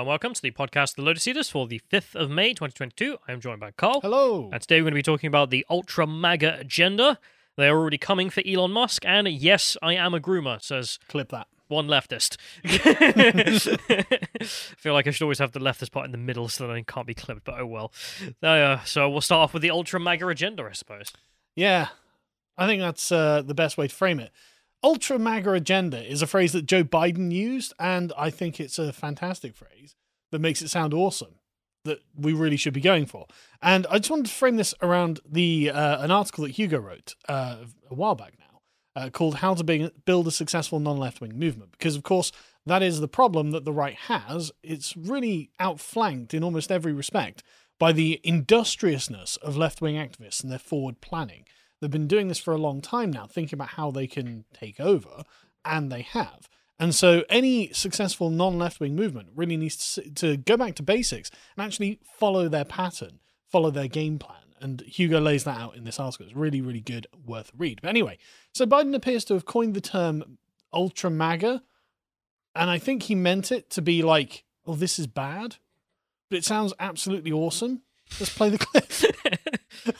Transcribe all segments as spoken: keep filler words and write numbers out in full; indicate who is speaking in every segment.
Speaker 1: and welcome to the podcast The Lotus Eaters for the fifth of May twenty twenty-two. I am joined by Carl.
Speaker 2: Hello.
Speaker 1: And today we're going to be talking about the Ultra MAGA agenda. They are already coming for Elon Musk, and yes, I am a groomer, says
Speaker 2: Clip that.
Speaker 1: one leftist. I feel like I should always have the leftist part in the middle so that I can't be clipped, but oh well. Uh, so we'll start off with the Ultra MAGA agenda, I suppose.
Speaker 2: Yeah, I think that's uh, the best way to frame it. Ultra MAGA agenda is a phrase that Joe Biden used, and I think it's a fantastic phrase that makes it sound awesome, that we really should be going for. And I just wanted to frame this around the uh, an article that Hugo wrote uh, a while back now uh, called How to Be- Build a Successful Non-Left-Wing Movement. Because, of course, that is the problem that the right has. It's really outflanked in almost every respect by the industriousness of left-wing activists and their forward planning. They've been doing this for a long time now, thinking about how they can take over, and they have. And so any successful non-left-wing movement really needs to, to go back to basics and actually follow their pattern, follow their game plan. And Hugo lays that out in this article. It's really, really good, worth a read. But anyway, so Biden appears to have coined the term Ultra MAGA, and I think he meant it to be like, oh, this is bad, but it sounds absolutely awesome. Let's play the clip.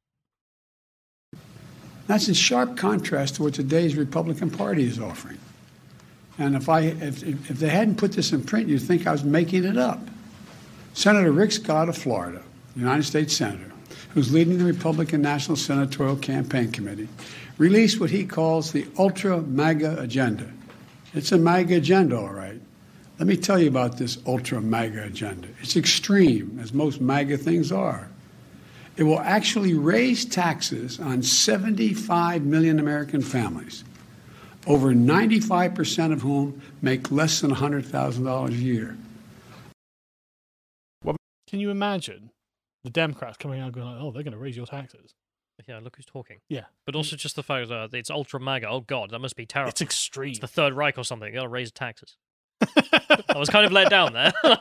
Speaker 3: That's in sharp contrast to what today's Republican Party is offering. And if I if, if they hadn't put this in print, you'd think I was making it up. Senator Rick Scott of Florida, United States Senator, who's leading the Republican National Senatorial Campaign Committee, released what he calls the Ultra MAGA agenda. It's a MAGA agenda, all right. Let me tell you about this Ultra MAGA agenda. It's extreme, as most MAGA things are. It will actually raise taxes on seventy-five million American families, over ninety-five percent of whom make less than one hundred thousand dollars a year.
Speaker 2: Can you imagine the Democrats coming out going, like, oh, they're going to raise your taxes?
Speaker 1: Yeah, look who's talking.
Speaker 2: Yeah.
Speaker 1: But also just the fact that it's Ultra MAGA. Oh, God, that must be terrible.
Speaker 2: It's extreme.
Speaker 1: It's the Third Reich or something. You got to raise taxes. I was kind of let down there.
Speaker 2: Well,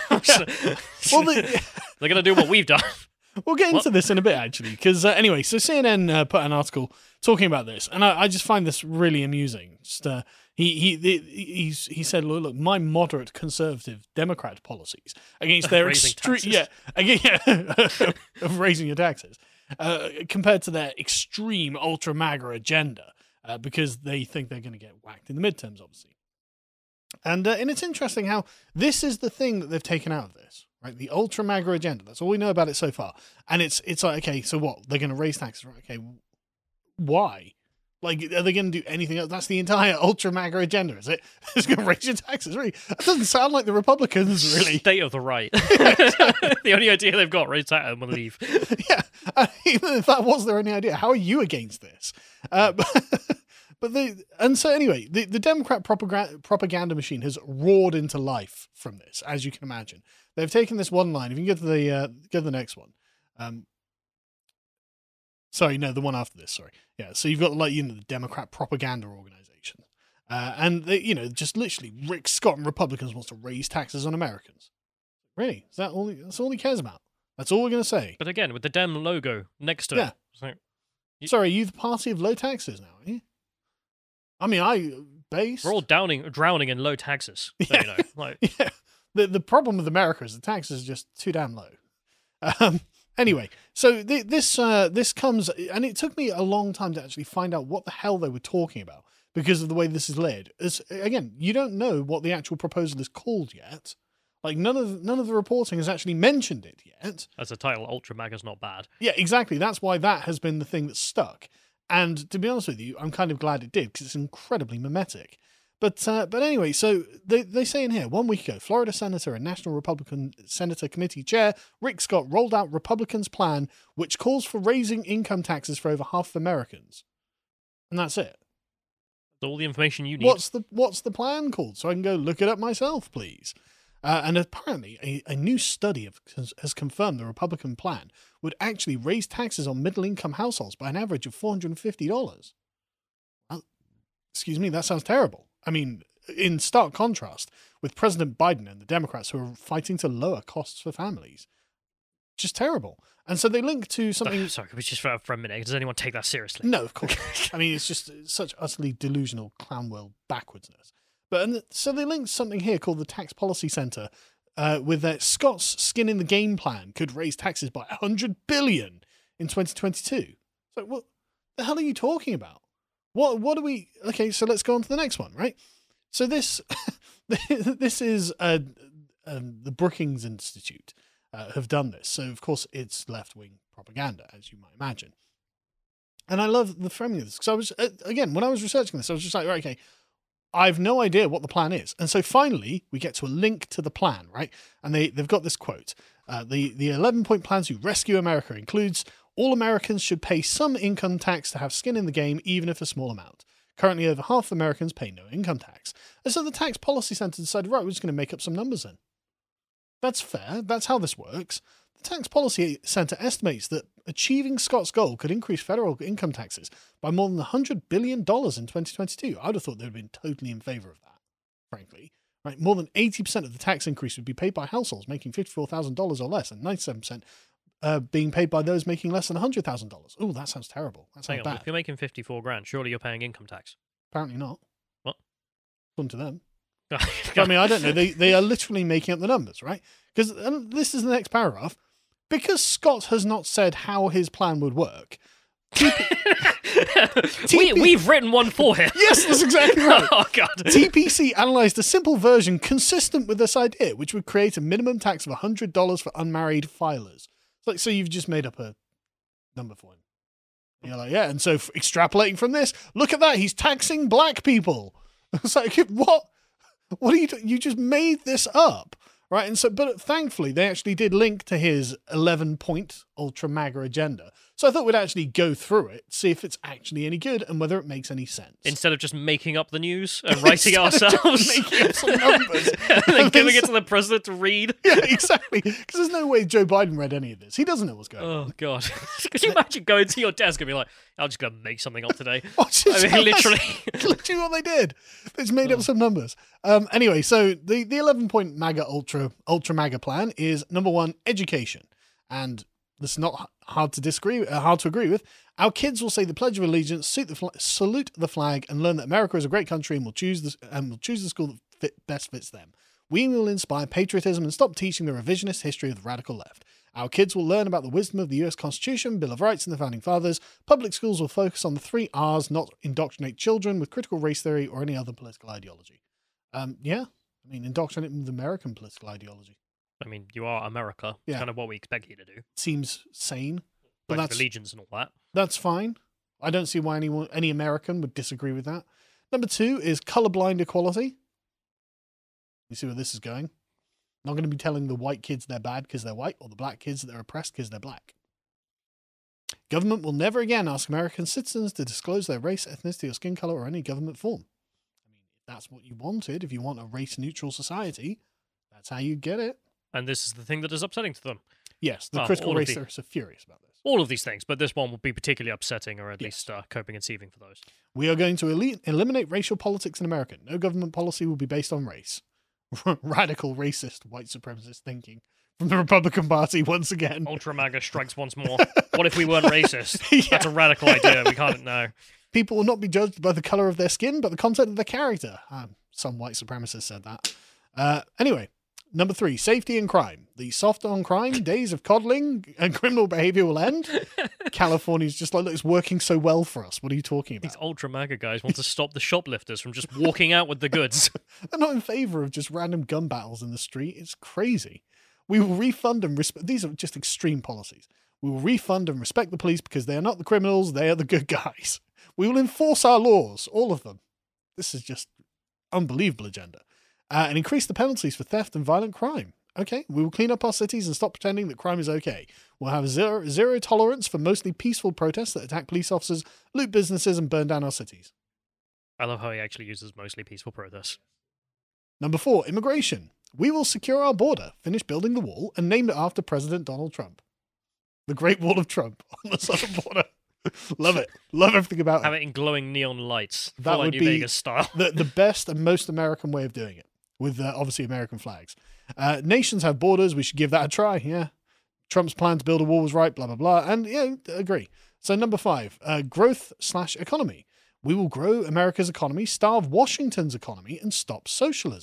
Speaker 2: the,
Speaker 1: They're going to do what we've done.
Speaker 2: We'll get into
Speaker 1: What?
Speaker 2: this in a bit, actually, because uh, anyway, so C N N uh, put an article talking about this, and I, I just find this really amusing. Just uh, he he he he's, he said, look, look, my moderate conservative Democrat policies against their
Speaker 1: Raising
Speaker 2: extreme, yeah, again, yeah, of raising your taxes, uh, compared to their extreme ultra MAGA agenda, uh, because they think they're going to get whacked in the midterms, obviously. And uh, and it's interesting how this is the thing that they've taken out of this. Right, the Ultra MAGA agenda. That's all we know about it so far. And it's it's like, okay, so what? They're going to raise taxes, right? Okay, why? Like, are they going to do anything else? That's the entire Ultra MAGA agenda, is it? It's going to raise your taxes, really? That doesn't sound like the Republicans, really.
Speaker 1: State of the right. The only idea they've got, raise taxes and leave.
Speaker 2: Yeah, uh, even if that was their only idea, how are you against this? Uh, but, but the and so anyway, the, the Democrat propaganda, propaganda machine has roared into life from this, as you can imagine. They've taken this one line. If you can go to the uh, go to the next one. Um, sorry, no, the one after this. Sorry, yeah. So you've got like you know the Democrat propaganda organization, uh, and they, you know just literally Rick Scott and Republicans wants to raise taxes on Americans. Really, is that all? He, that's all he cares about. That's all we're going to say.
Speaker 1: But again, with the Dem logo next to
Speaker 2: Yeah.
Speaker 1: it. So, you,
Speaker 2: Sorry, are you the party of low taxes now? Are you? I mean, I base.
Speaker 1: we're all downing, drowning in low taxes. So,
Speaker 2: Yeah.
Speaker 1: you know, like,
Speaker 2: Yeah. The the problem with America is the taxes are just too damn low. Um, anyway, so th- this uh, this comes, and it took me a long time to actually find out what the hell they were talking about because of the way this is led. It's, again, you don't know what the actual proposal is called yet. Like none of none of the reporting has actually mentioned it yet.
Speaker 1: as a title, Ultra MAGA's not bad.
Speaker 2: Yeah, exactly. That's why that has been the thing that's stuck. And to be honest with you, I'm kind of glad it did because it's incredibly mimetic. But uh, but anyway, so they, they say in here, one week ago, Florida Senator and National Republican Senator Committee Chair Rick Scott rolled out Republicans' plan, which calls for raising income taxes for over half of Americans. And that's it.
Speaker 1: That's all the information you need.
Speaker 2: What's the what's the plan called? So I can go look it up myself, please. Uh, and apparently, a, a new study have, has, has confirmed the Republican plan would actually raise taxes on middle-income households by an average of four hundred fifty dollars. Well, excuse me, that sounds terrible. I mean, in stark contrast with President Biden and the Democrats who are fighting to lower costs for families. Just terrible. And so they link to something...
Speaker 1: Sorry, could we just for, for a minute? Does anyone take that seriously?
Speaker 2: No, of course not. I mean, it's just such utterly delusional clown world backwardsness. But and so they linked something here called the Tax Policy Center uh, with that Scott's skin in the game plan could raise taxes by one hundred billion in twenty twenty-two. So what the hell are you talking about? What what are we? Okay, so let's go on to the next one, right? So this this is uh, um, the Brookings Institute uh, have done this. So of course it's left wing propaganda, as you might imagine. And I love the framing of this because I was uh, again when I was researching this, I was just like, right, okay. I've no idea what the plan is. And so finally, we get to a link to the plan, right? And they, they've got this quote. Uh, the, the eleven-point plan to rescue America includes all Americans should pay some income tax to have skin in the game, even if a small amount. Currently, over half of Americans pay no income tax. And so the Tax Policy Center decided, right, we're just going to make up some numbers then. That's fair. That's how this works. The Tax Policy Center estimates that achieving Scott's goal could increase federal income taxes by more than one hundred billion dollars in twenty twenty-two. I would have thought they would have been totally in favor of that, frankly. Right? More than eighty percent of the tax increase would be paid by households making fifty-four thousand dollars or less, and ninety-seven percent uh, being paid by those making less than one hundred thousand dollars. Oh, that sounds terrible. That sounds
Speaker 1: Hang on,
Speaker 2: bad.
Speaker 1: if you're making fifty-four grand, surely you're paying income tax.
Speaker 2: Apparently not.
Speaker 1: What?
Speaker 2: According to them. I mean, I don't know. They, they are literally making up the numbers, right? Because this is the next paragraph. Because Scott has not said how his plan would work. T P-
Speaker 1: we, we've written one for him.
Speaker 2: Yes, that's exactly right.
Speaker 1: Oh, God.
Speaker 2: T P C analysed a simple version consistent with this idea, which would create a minimum tax of one hundred dollars for unmarried filers. So, so you've just made up a number for him. And you're like, yeah, and so f- extrapolating from this, look at that, he's taxing black people. It's like, what? What are you doing? You just made this up. Right, and so, but thankfully, they actually did link to his eleven-point ultra MAGA agenda. So I thought we'd actually go through it, see if it's actually any good, and whether it makes any sense.
Speaker 1: Instead of just making up the news and writing it ourselves,
Speaker 2: making up some numbers,
Speaker 1: and then giving it to the president to read.
Speaker 2: Yeah, exactly. Because there's no way Joe Biden read any of this. He doesn't know what's going on.
Speaker 1: Oh God! Could you imagine going to your desk and be like, "I'm just gonna make something up today"?
Speaker 2: Watch
Speaker 1: I mean, literally,
Speaker 2: literally what they did. They just made up some numbers. Um. Anyway, so the the eleven-point MAGA ultra ultra MAGA plan is number one, education, and this is not hard to disagree, uh, hard to agree with. Our kids will say the Pledge of Allegiance, salute the, fl- salute the flag, and learn that America is a great country, and will choose the and will choose the school that fit, best fits them. We will inspire patriotism and stop teaching the revisionist history of the radical left. Our kids will learn about the wisdom of the U S Constitution, Bill of Rights, and the Founding Fathers. Public schools will focus on the three R's, not indoctrinate children with critical race theory or any other political ideology. Um, yeah, I mean, indoctrinate them with American political ideology.
Speaker 1: I mean, you are America. It's
Speaker 2: Yeah.
Speaker 1: kind of what we expect you to do.
Speaker 2: Seems sane, but
Speaker 1: Pledge of
Speaker 2: that's
Speaker 1: allegiance and all that.
Speaker 2: that's fine. I don't see why anyone, any American would disagree with that. Number two is colorblind equality. You see where this is going? Not going to be telling the white kids they're bad because they're white, or the black kids that they're oppressed because they're black. Government will never again ask American citizens to disclose their race, ethnicity, or skin color, or any government form. I mean, if that's what you wanted, if you want a race-neutral society, that's how you get it.
Speaker 1: And this is the thing that is upsetting to them.
Speaker 2: Yes, the
Speaker 1: Well,
Speaker 2: critical
Speaker 1: all of
Speaker 2: race
Speaker 1: the-
Speaker 2: theorists are furious about this.
Speaker 1: All of these things, but this one will be particularly upsetting, or at
Speaker 2: Yes.
Speaker 1: least uh, coping and seething for those.
Speaker 2: We are going to el- eliminate racial politics in America. No government policy will be based on race. Radical, racist, white supremacist thinking from the Republican Party once again.
Speaker 1: Ultra MAGA strikes once more. What if we weren't racist?
Speaker 2: Yeah.
Speaker 1: That's a radical idea. We can't know.
Speaker 2: People will not be judged by the color of their skin, but the content of their character. Um, some white supremacists said that. Uh, anyway, number three, safety and crime. The soft on crime days of coddling and criminal behavior will end. California's just like, look, it's working so well for us. What are you talking about?
Speaker 1: These ultra MAGA guys want to stop the shoplifters from just walking out with the goods.
Speaker 2: They're not in favor of just random gun battles in the street. It's crazy. We will refund and respect. These are just extreme policies. We will refund and respect the police because they are not the criminals. They are the good guys. We will enforce our laws, all of them. This is just unbelievable agenda. Uh, and increase the penalties for theft and violent crime. Okay, we will clean up our cities and stop pretending that crime is okay. We'll have zero, zero tolerance for mostly peaceful protests that attack police officers, loot businesses, and burn down our cities.
Speaker 1: I love how he actually uses mostly peaceful protests.
Speaker 2: Number four, immigration. We will secure our border, finish building the wall, and name it after President Donald Trump. The Great Wall of Trump on the southern border. Love it. Love everything about
Speaker 1: Have
Speaker 2: it.
Speaker 1: it in glowing neon lights.
Speaker 2: That
Speaker 1: Full on
Speaker 2: would
Speaker 1: New
Speaker 2: be
Speaker 1: Vegas style.
Speaker 2: The, the best and most American way of doing it, with uh, obviously American flags. Uh, nations have borders. We should give that a try. Yeah. Trump's plan to build a wall was right, blah, blah, blah. And yeah, agree. So number five, uh, growth slash economy. We will grow America's economy, starve Washington's economy, and stop socialism.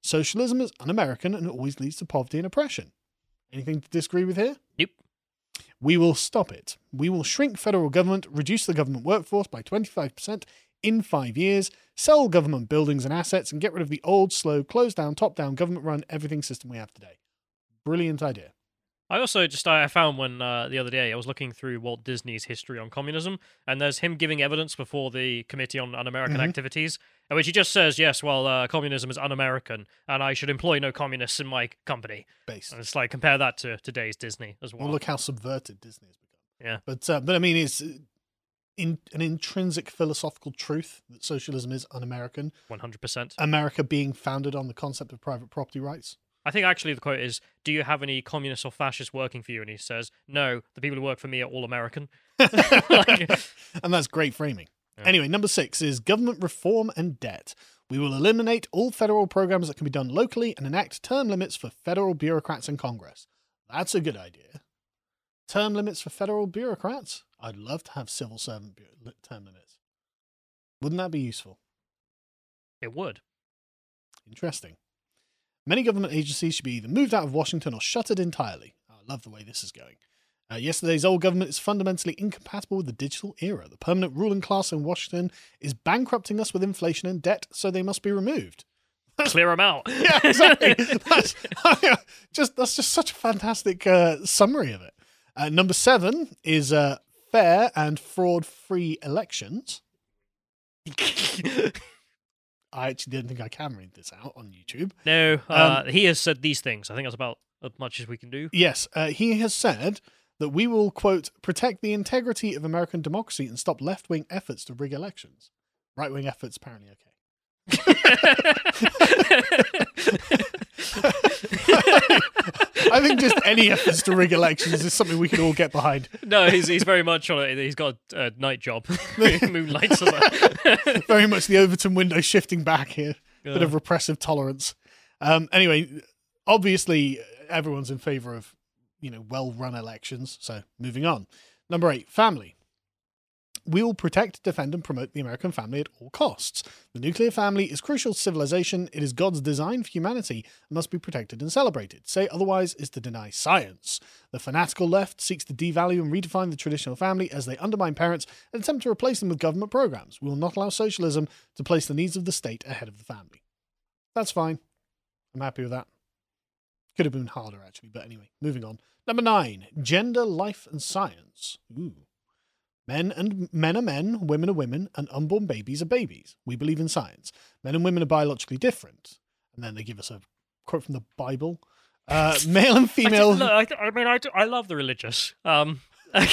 Speaker 2: Socialism is un-American and always leads to poverty and oppression. Anything to disagree with here?
Speaker 1: Nope.
Speaker 2: We will stop it. We will shrink federal government, reduce the government workforce by twenty-five percent in five years, sell government buildings and assets, and get rid of the old, slow, closed-down, top-down, government-run everything system we have today. Brilliant idea.
Speaker 1: I also just I found when uh, the other day I was looking through Walt Disney's history on communism, and there's him giving evidence before the Committee on Un-American
Speaker 2: Mhm.
Speaker 1: Activities, in which he just says, yes, well, uh, communism is un-American, and I should employ no communists in my company.
Speaker 2: Base.
Speaker 1: And it's like, compare that to today's Disney as well.
Speaker 2: Well, look how subverted Disney has become.
Speaker 1: Yeah.
Speaker 2: But, uh, but I mean, it's in, an intrinsic philosophical truth that socialism is un-American.
Speaker 1: one hundred percent.
Speaker 2: America being founded on the concept of private property rights.
Speaker 1: I think actually the quote is, do you have any communists or fascists working for you? And he says, no, the people who work for me are all American. Like,
Speaker 2: And that's great framing.
Speaker 1: Yeah.
Speaker 2: Anyway, number six is government reform and debt. We will eliminate all federal programs that can be done locally and enact term limits for federal bureaucrats in Congress. That's a good idea. Term limits for federal bureaucrats? I'd love to have civil servant bu- term limits. Wouldn't that be useful?
Speaker 1: it would.
Speaker 2: Interesting. Many government agencies should be either moved out of Washington or shuttered entirely. I love the way this is going. Uh, yesterday's old government is fundamentally incompatible with the digital era. The permanent ruling class in Washington is bankrupting us with inflation and debt, so they must be removed.
Speaker 1: Clear them out.
Speaker 2: Yeah, exactly. That's just that's just such a fantastic uh, summary of it. Uh, number seven is uh, fair and fraud-free elections. I actually didn't think I can read this out on YouTube.
Speaker 1: No, uh, he has said these things. I think that's about as much as we can do.
Speaker 2: Yes, uh, he has said that we will, quote, protect the integrity of American democracy and stop left-wing efforts to rig elections. Right-wing efforts, apparently, okay. I think just any efforts to rig elections is something we can all get behind.
Speaker 1: No, he's he's very much on it. He's got a night job. Moonlights on that.
Speaker 2: Very much the Overton window shifting back here. Bit
Speaker 1: Yeah.
Speaker 2: of repressive tolerance. Um, anyway, obviously everyone's in favour of, you know, well-run elections. So moving on. Number eight, family. We will protect, defend, and promote the American family at all costs. The nuclear family is crucial to civilization. It is God's design for humanity and must be protected and celebrated. Say otherwise is to deny science. The fanatical left seeks to devalue and redefine the traditional family as they undermine parents and attempt to replace them with government programs. We will not allow socialism to place the needs of the state ahead of the family. That's fine. I'm happy with that. Could have been harder, actually, but anyway, moving on. Number nine, gender, life, and science. Ooh. Men and men are men, women are women, and unborn babies are babies. We believe in science. Men and women are biologically different. And then they give us a quote from the Bible. Uh, male and female.
Speaker 1: I, do- look, I, I mean, I, do- I love the religious. Um, uh,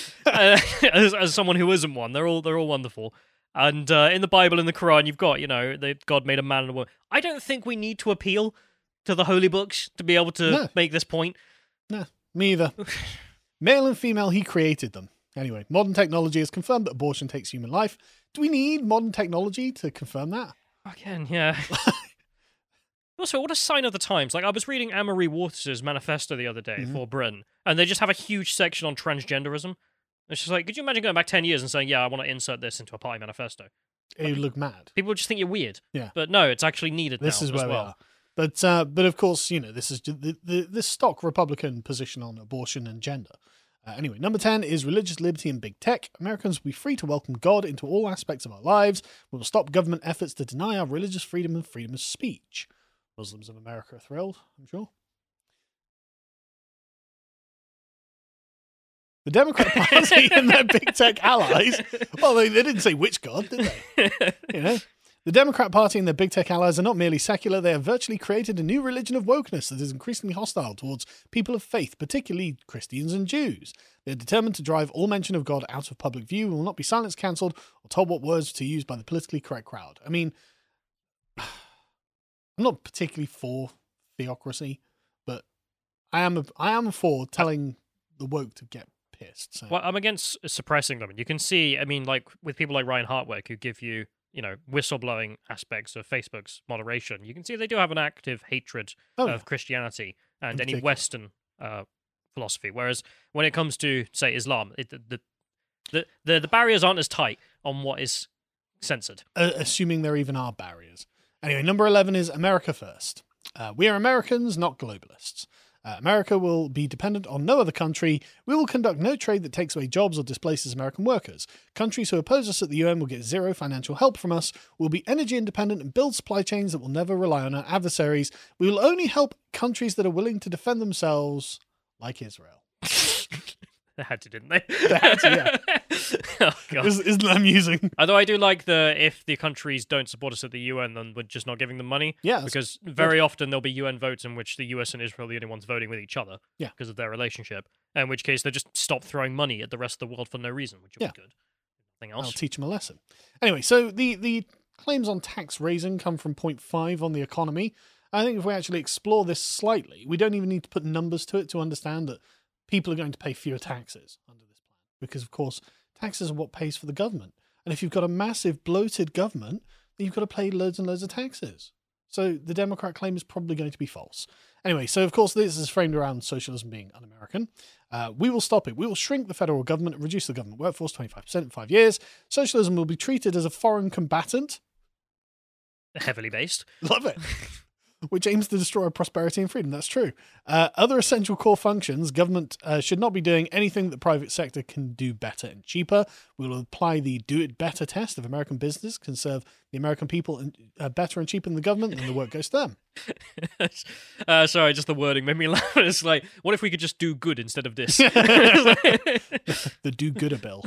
Speaker 1: as, as someone who isn't one, they're all they're all wonderful. And uh, in the Bible, in the Quran, you've got, you know, that God made a man and a woman. I don't think we need to appeal to the holy books to be able to
Speaker 2: No.
Speaker 1: make this point.
Speaker 2: Nah, me either. Male and female, he created them. Anyway, modern technology has confirmed that abortion takes human life. Do we need modern technology to confirm that?
Speaker 1: Again, yeah. Also, what a sign of the times. Like, I was reading Anne-Marie Waters' manifesto the other day
Speaker 2: Mhm.
Speaker 1: for Britain, and they just have a huge section on transgenderism. It's just like, could you imagine going back ten years and saying, yeah, I want to insert this into a party manifesto?
Speaker 2: It would look mad.
Speaker 1: People would just think you're weird.
Speaker 2: Yeah.
Speaker 1: But no, it's actually needed
Speaker 2: This
Speaker 1: now
Speaker 2: is
Speaker 1: as
Speaker 2: where
Speaker 1: well.
Speaker 2: we are. But, uh, but of course, you know, this is the, the, the stock Republican position on abortion and gender. Uh, anyway, number ten is religious liberty and big tech. Americans will be free to welcome God into all aspects of our lives. We will stop government efforts to deny our religious freedom and freedom of speech. Muslims of America are thrilled, I'm sure. The Democrat Party and their big tech allies. Well, they, they didn't say which God, did they? You know, the Democrat Party and their big tech allies are not merely secular, they have virtually created a new religion of wokeness that is increasingly hostile towards people of faith, particularly Christians and Jews. They are determined to drive all mention of God out of public view and will not be silenced, cancelled, or told what words to use by the politically correct crowd. I mean, I'm not particularly for theocracy, but I am, a, I am for telling the woke to get pissed. So.
Speaker 1: Well, I'm against suppressing them. You can see, I mean, like, with people like Ryan Hartwick, who give you, you know, whistleblowing aspects of Facebook's moderation, you can see they do have an active hatred
Speaker 2: Oh,
Speaker 1: of
Speaker 2: yeah.
Speaker 1: Christianity and
Speaker 2: In
Speaker 1: any
Speaker 2: particular.
Speaker 1: Western uh, philosophy. Whereas when it comes to, say, Islam, it, the, the the the barriers aren't as tight on what is censored.
Speaker 2: Uh, assuming there even are barriers. Anyway, number eleven is America First. Uh, we are Americans, not globalists. Uh, America will be dependent on no other country. We will conduct no trade that takes away jobs or displaces American workers. Countries who oppose us at the U N will get zero financial help from us. We'll be energy independent and build supply chains that will never rely on our adversaries. We will only help countries that are willing to defend themselves, like Israel.
Speaker 1: They had to, didn't they?
Speaker 2: They had to, yeah.
Speaker 1: Oh, God.
Speaker 2: Isn't isn't that amusing?
Speaker 1: Although I do like the if the countries don't support us at the U N, then we're just not giving them money.
Speaker 2: Yeah, that's
Speaker 1: because very often there'll be U N votes in which the U S and Israel are the only ones voting with each other.
Speaker 2: Yeah.
Speaker 1: Because of their relationship. In which case they just stop throwing money at the rest of the world for no reason, which would
Speaker 2: Yeah.
Speaker 1: be good. Nothing else.
Speaker 2: I'll teach them a lesson. Anyway, so the, the claims on tax raising come from point five on the economy. I think if we actually explore this slightly, we don't even need to put numbers to it to understand that people are going to pay fewer taxes under this plan. Because, of course, taxes are what pays for the government. And if you've got a massive bloated government, then you've got to pay loads and loads of taxes. So the Democrat claim is probably going to be false. Anyway, so of course this is framed around socialism being un-American. Uh, we will stop it. We will shrink the federal government and reduce the government workforce twenty-five percent in five years. Socialism will be treated as a foreign combatant.
Speaker 1: Heavily based.
Speaker 2: Love it. Which aims to destroy prosperity and freedom. That's true. Uh, other essential core functions, government uh, should not be doing anything that the private sector can do better and cheaper. We will apply the do it better test of American business, can serve the American people and, uh, better and cheaper than the government, and the work goes to them.
Speaker 1: uh, sorry, just the wording made me laugh. It's like, what if we could just do good instead of this?
Speaker 2: The do-gooder bill.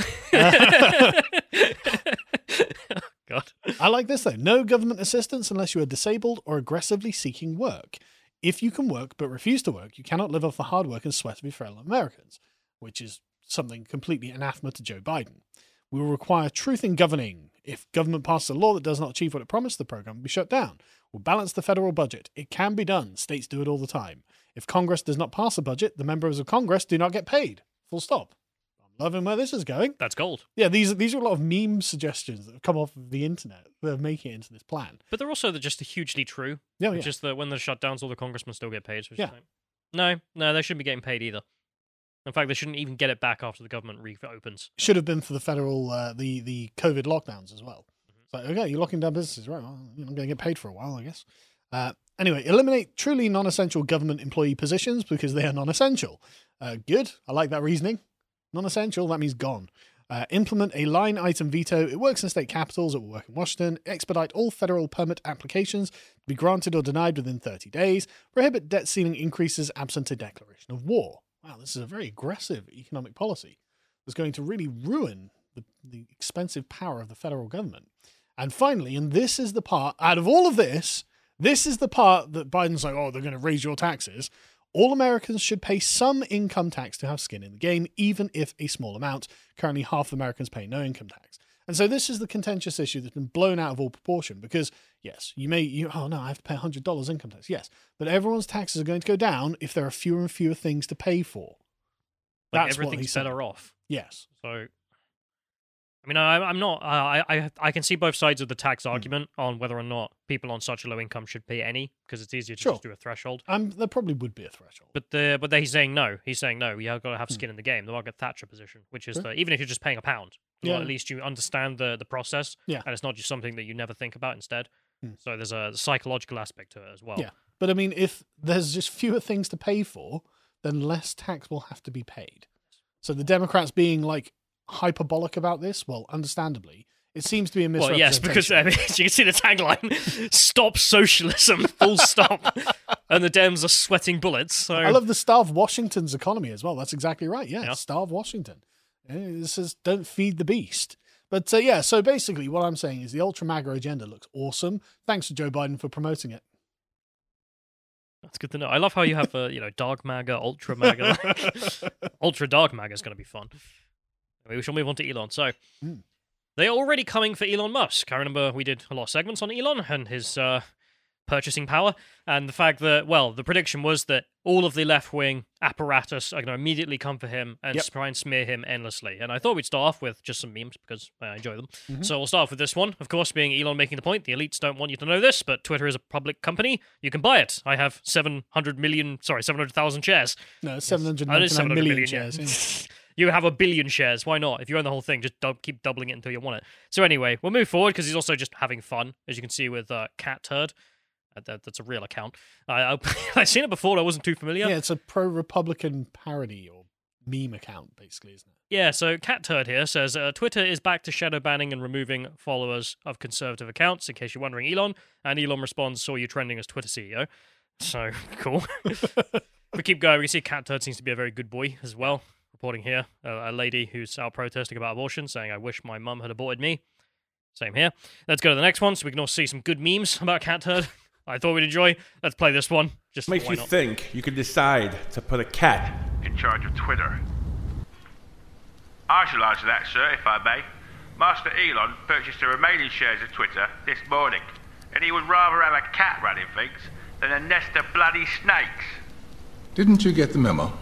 Speaker 1: God.
Speaker 2: I like this though. No government assistance unless you are disabled or aggressively seeking work. If you can work but refuse to work, you cannot live off the hard work and sweat of your fellow Americans, which is something completely anathema to Joe Biden. We will require truth in governing. If government passes a law that does not achieve what it promised, the program will be shut down. We'll balance the federal budget. It can be done. States do it all the time. If Congress does not pass a budget, the members of Congress do not get paid. Full stop. Loving where this is going.
Speaker 1: That's gold.
Speaker 2: Yeah, these these are a lot of meme suggestions that have come off of the internet that are making it into this plan.
Speaker 1: But they're also just hugely true.
Speaker 2: Yeah,
Speaker 1: Which
Speaker 2: yeah.
Speaker 1: is that when there's shutdowns, all the congressmen still get paid. So it's
Speaker 2: Yeah.
Speaker 1: just like, no, no, they shouldn't be getting paid either. In fact, they shouldn't even get it back after the government reopens.
Speaker 2: Should have been for the federal, uh, the, the COVID lockdowns as well. It's like, okay, you're locking down businesses, right? Well, you're not going to get paid for a while, I guess. Uh, anyway, eliminate truly non-essential government employee positions because they are non-essential. Uh, good. I like that reasoning. Non-essential, that means gone. Uh, implement a line item veto. It works in state capitals. It will work in Washington. Expedite all federal permit applications to be granted or denied within thirty days. Prohibit debt ceiling increases absent a declaration of war. Wow, this is a very aggressive economic policy that's going to really ruin the, the expensive power of the federal government. And finally, and this is the part, out of all of this, this is the part that Biden's like, oh, they're going to raise your taxes. All Americans should pay some income tax to have skin in the game, even if a small amount. Currently, half of Americans pay no income tax. And so this is the contentious issue that's been blown out of all proportion because, yes, you may, you oh no, I have to pay one hundred dollars income tax. Yes, but everyone's taxes are going to go down if there are fewer and fewer things to pay for.
Speaker 1: Like
Speaker 2: That's what
Speaker 1: everything's
Speaker 2: he's saying.
Speaker 1: better off.
Speaker 2: Yes.
Speaker 1: So, I mean, I, I'm not. I, I I can see both sides of the tax
Speaker 2: Hmm.
Speaker 1: argument on whether or not people on such a low income should pay any, because it's easier to
Speaker 2: Sure.
Speaker 1: just do a threshold.
Speaker 2: Um, there probably would be a threshold.
Speaker 1: But the but he's saying no. He's saying no. You have got to have skin in the game. The Margaret Thatcher position, which is
Speaker 2: Sure.
Speaker 1: that even if you're just paying a pound, well,
Speaker 2: Yeah.
Speaker 1: at least you understand the the process.
Speaker 2: Yeah.
Speaker 1: And it's not just something that you never think about instead.
Speaker 2: Hmm.
Speaker 1: So there's a psychological aspect to it as well.
Speaker 2: Yeah. But I mean, if there's just fewer things to pay for, then less tax will have to be paid. So the Democrats being like hyperbolic about this, well, understandably, it seems to be a
Speaker 1: Well,
Speaker 2: misrepresentation.
Speaker 1: yes, because I mean, you can see the tagline: "Stop socialism." Full stop. And the Dems are sweating bullets. So
Speaker 2: I love the starve Washington's economy as well. That's exactly right. Yeah,
Speaker 1: Yeah.
Speaker 2: starve Washington. Yeah, this is don't feed the beast. But uh, yeah, so basically what I'm saying is the Ultra MAGA agenda looks awesome. Thanks to Joe Biden for promoting it.
Speaker 1: that's good to know. I love how you have uh, you know, Dark MAGA, Ultra MAGA. Ultra Dark MAGA is going to be fun. Anyway, we shall move on to Elon. So,
Speaker 2: Mm.
Speaker 1: they are already coming for Elon Musk. I remember we did a lot of segments on Elon and his uh, purchasing power, and the fact that, well, the prediction was that all of the left-wing apparatus are going to immediately come for him and
Speaker 2: Yep.
Speaker 1: try and smear him endlessly. And I thought we'd start off with just some memes because I enjoy them.
Speaker 2: Mhm.
Speaker 1: So we'll start off with this one, of course, being Elon making the point. The elites don't want you to know this, but Twitter is a public company. You can buy it. I have seven hundred million, sorry, seven hundred thousand shares.
Speaker 2: No, seven hundred
Speaker 1: Oh, it is
Speaker 2: ninety-nine
Speaker 1: seven hundred
Speaker 2: million
Speaker 1: million, yeah.
Speaker 2: shares.
Speaker 1: You have a billion shares. Why not? If you own the whole thing, just dub- keep doubling it until you want it. So anyway, we'll move forward because he's also just having fun, as you can see with uh, Cat Turd. Uh, that, that's a real account. I, I, I've seen it before. I wasn't too familiar.
Speaker 2: Yeah, it's a pro-Republican parody or meme account, basically, isn't it?
Speaker 1: Yeah, so Cat Turd here says, uh, Twitter is back to shadow banning and removing followers of conservative accounts, in case you're wondering, Elon. And Elon responds, saw you trending as Twitter C E O. So, cool. We keep going. We see Cat Turd seems to be a very good boy as well. Reporting here, uh, a lady who's out protesting about abortion, saying, I wish my mum had aborted me. Same here. Let's go to the next one, so we can all see some good memes about Cat Turd. I thought we'd enjoy. Let's play this one. Just
Speaker 4: Makes
Speaker 1: why
Speaker 4: you
Speaker 1: not?
Speaker 4: think you could decide to put a cat
Speaker 5: in charge of Twitter. I shall answer that, sir, if I may. Master Elon purchased the remaining shares of Twitter this morning, and he would rather have a cat running things than a nest of bloody snakes.
Speaker 6: Didn't you get the memo?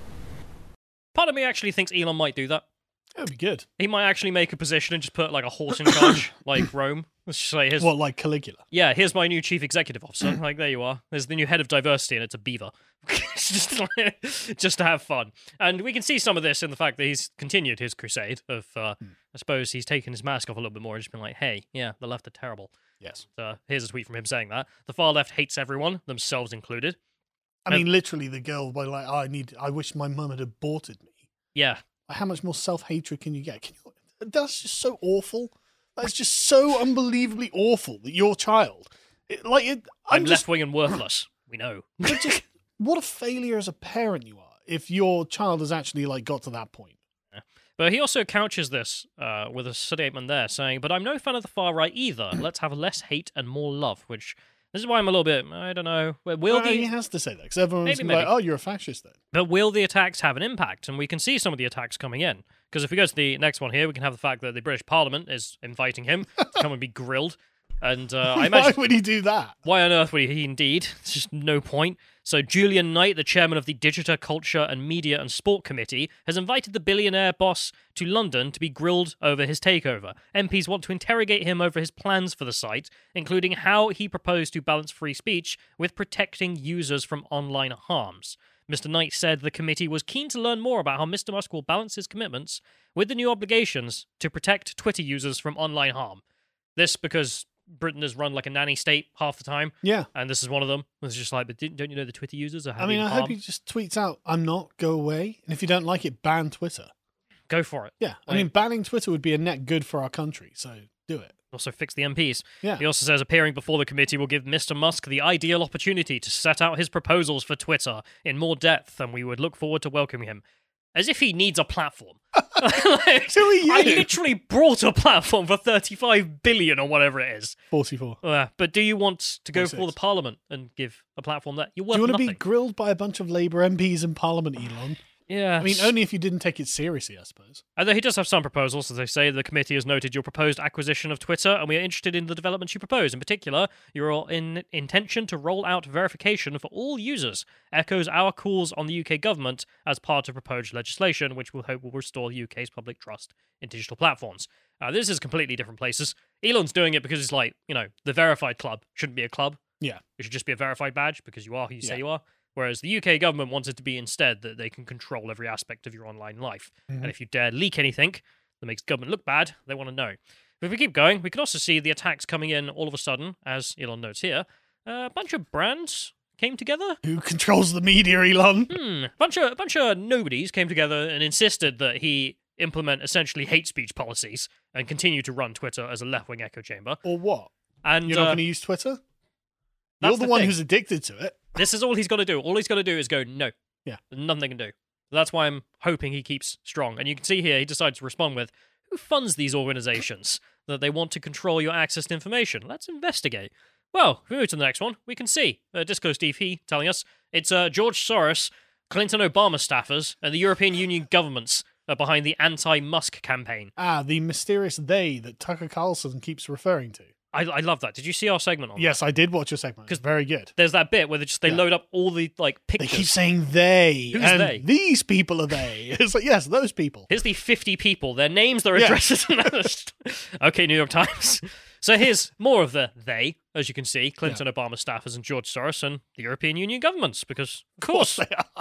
Speaker 1: Part of me actually thinks Elon might do that.
Speaker 2: That would be good.
Speaker 1: He might actually make a position and just put like a horse in charge, like Rome. Let's just say, here's,
Speaker 2: What, like Caligula?
Speaker 1: yeah, here's my new chief executive officer. Like, there you are. There's the new head of diversity, and it's a beaver. It's just, like, just to have fun. And we can see some of this in the fact that he's continued his crusade of, uh, I suppose he's taken his mask off a little bit more and just been like, hey, yeah, the left are terrible.
Speaker 2: Yes.
Speaker 1: Uh, here's a tweet from him saying that. The far left hates everyone, themselves included.
Speaker 2: I mean, literally, the girl by like, oh, I need. I wish my mum had aborted me.
Speaker 1: Yeah.
Speaker 2: How much more self-hatred can you get? Can you, that's just so awful. That's just so unbelievably awful that your child, it, like, it, I'm,
Speaker 1: I'm
Speaker 2: just,
Speaker 1: left-wing and worthless. We know.
Speaker 2: but just what a failure as a parent you are if your child has actually like got to that point.
Speaker 1: But he also couches this uh, with a statement there saying, but I'm no fan of the far right either. Let's have less hate and more love, which this is why I'm a little bit, I don't know. Will
Speaker 2: Well,
Speaker 1: the,
Speaker 2: he has to say that because everyone's
Speaker 1: Maybe,
Speaker 2: like,
Speaker 1: maybe.
Speaker 2: oh, you're a fascist then.
Speaker 1: but will the attacks have an impact? And we can see some of the attacks coming in. Because if we go to the next one here, we can have the fact that the British Parliament is inviting him to come and be grilled. And uh, I
Speaker 2: Why
Speaker 1: imagine...
Speaker 2: would he do that?
Speaker 1: Why on earth would he indeed? There's just no point. So Julian Knight, the chairman of the Digital Culture and Media and Sport Committee, has invited the billionaire boss to London to be grilled over his takeover. M Ps want to interrogate him over his plans for the site, including how he proposed to balance free speech with protecting users from online harms. Mister Knight said the committee was keen to learn more about how Mister Musk will balance his commitments with the new obligations to protect Twitter users from online harm. This because Britain is run like a nanny state half the time,
Speaker 2: Yeah.
Speaker 1: and this is one of them. It's just like, but didn't, don't you know the Twitter users are
Speaker 2: I
Speaker 1: having
Speaker 2: mean, I
Speaker 1: harm?
Speaker 2: hope he just tweets out, I'm not, go away. And if you don't like it, ban Twitter.
Speaker 1: Go for it.
Speaker 2: Yeah. I
Speaker 1: Like-
Speaker 2: mean, banning Twitter would be a net good for our country. So do it.
Speaker 1: Also fix the M Ps.
Speaker 2: Yeah.
Speaker 1: He also says appearing before the committee will give Mister Musk the ideal opportunity to set out his proposals for Twitter in more depth, and we would look forward to welcoming him. As if he needs a platform. Like,
Speaker 2: Who are you?
Speaker 1: I literally brought a platform for thirty-five billion or whatever it is.
Speaker 2: forty-four.
Speaker 1: Uh, but do you want to go before the
Speaker 2: forty-six.
Speaker 1: Parliament and give a platform that you're worth
Speaker 2: Do you want to
Speaker 1: nothing?
Speaker 2: be grilled by a bunch of Labour M Ps in Parliament, Elon?
Speaker 1: Yeah.
Speaker 2: I mean, only if you didn't take it seriously, I suppose.
Speaker 1: Although he does have some proposals, as they say, the committee has noted your proposed acquisition of Twitter, and we are interested in the developments you propose. In particular, your in intention to roll out verification for all users echoes our calls on the U K government as part of proposed legislation, which we'll hope will restore the U K's public trust in digital platforms. Uh, this is completely different places. Elon's doing it because it's like, you know, the verified club shouldn't be a club.
Speaker 2: Yeah.
Speaker 1: It should just be a verified badge because you are who you say
Speaker 2: Yeah.
Speaker 1: you are. Whereas the U K government wants it to be instead that they can control every aspect of your online life.
Speaker 2: Mhm.
Speaker 1: And if you dare leak anything that makes government look bad, they want to know. But if we keep going, we can also see the attacks coming in all of a sudden, as Elon notes here. Uh, a bunch of brands came together.
Speaker 2: Who controls the media, Elon?
Speaker 1: Hmm. A bunch of, a bunch of nobodies came together and insisted that he implement essentially hate speech policies and continue to run Twitter as a left-wing echo chamber.
Speaker 2: Or what?
Speaker 1: And
Speaker 2: You're not
Speaker 1: uh,
Speaker 2: going to use Twitter? You're
Speaker 1: that's
Speaker 2: the,
Speaker 1: the
Speaker 2: one
Speaker 1: thing.
Speaker 2: who's addicted to it.
Speaker 1: This is all he's got to do. All he's got to do is go, no.
Speaker 2: Yeah.
Speaker 1: There's nothing they can do. That's why I'm hoping he keeps strong. And you can see here, he decides to respond with, who funds these organizations that they want to control your access to information? Let's investigate. Well, if we move to the next one, we can see uh, Disco Steve He telling us it's uh, George Soros, Clinton Obama staffers, and the European Union governments are behind the anti-Musk campaign.
Speaker 2: Ah, the mysterious they that Tucker Carlson keeps referring to.
Speaker 1: I, I love that. Did you see our segment on that?
Speaker 2: Yes, I did watch your segment. It's very good.
Speaker 1: There's that bit where they just they
Speaker 2: Yeah.
Speaker 1: load up all the like
Speaker 2: They
Speaker 1: pictures.
Speaker 2: keep saying they.
Speaker 1: Who's
Speaker 2: and
Speaker 1: they?
Speaker 2: These people are they. It's like, yes, those people.
Speaker 1: Here's the fifty people, their names, their
Speaker 2: Yeah.
Speaker 1: addresses, and others. Okay, New York Times. So here's more of the they, as you can see, Clinton, Obama staffers, and George Soros, and the European Union governments, because, of course,
Speaker 2: They are.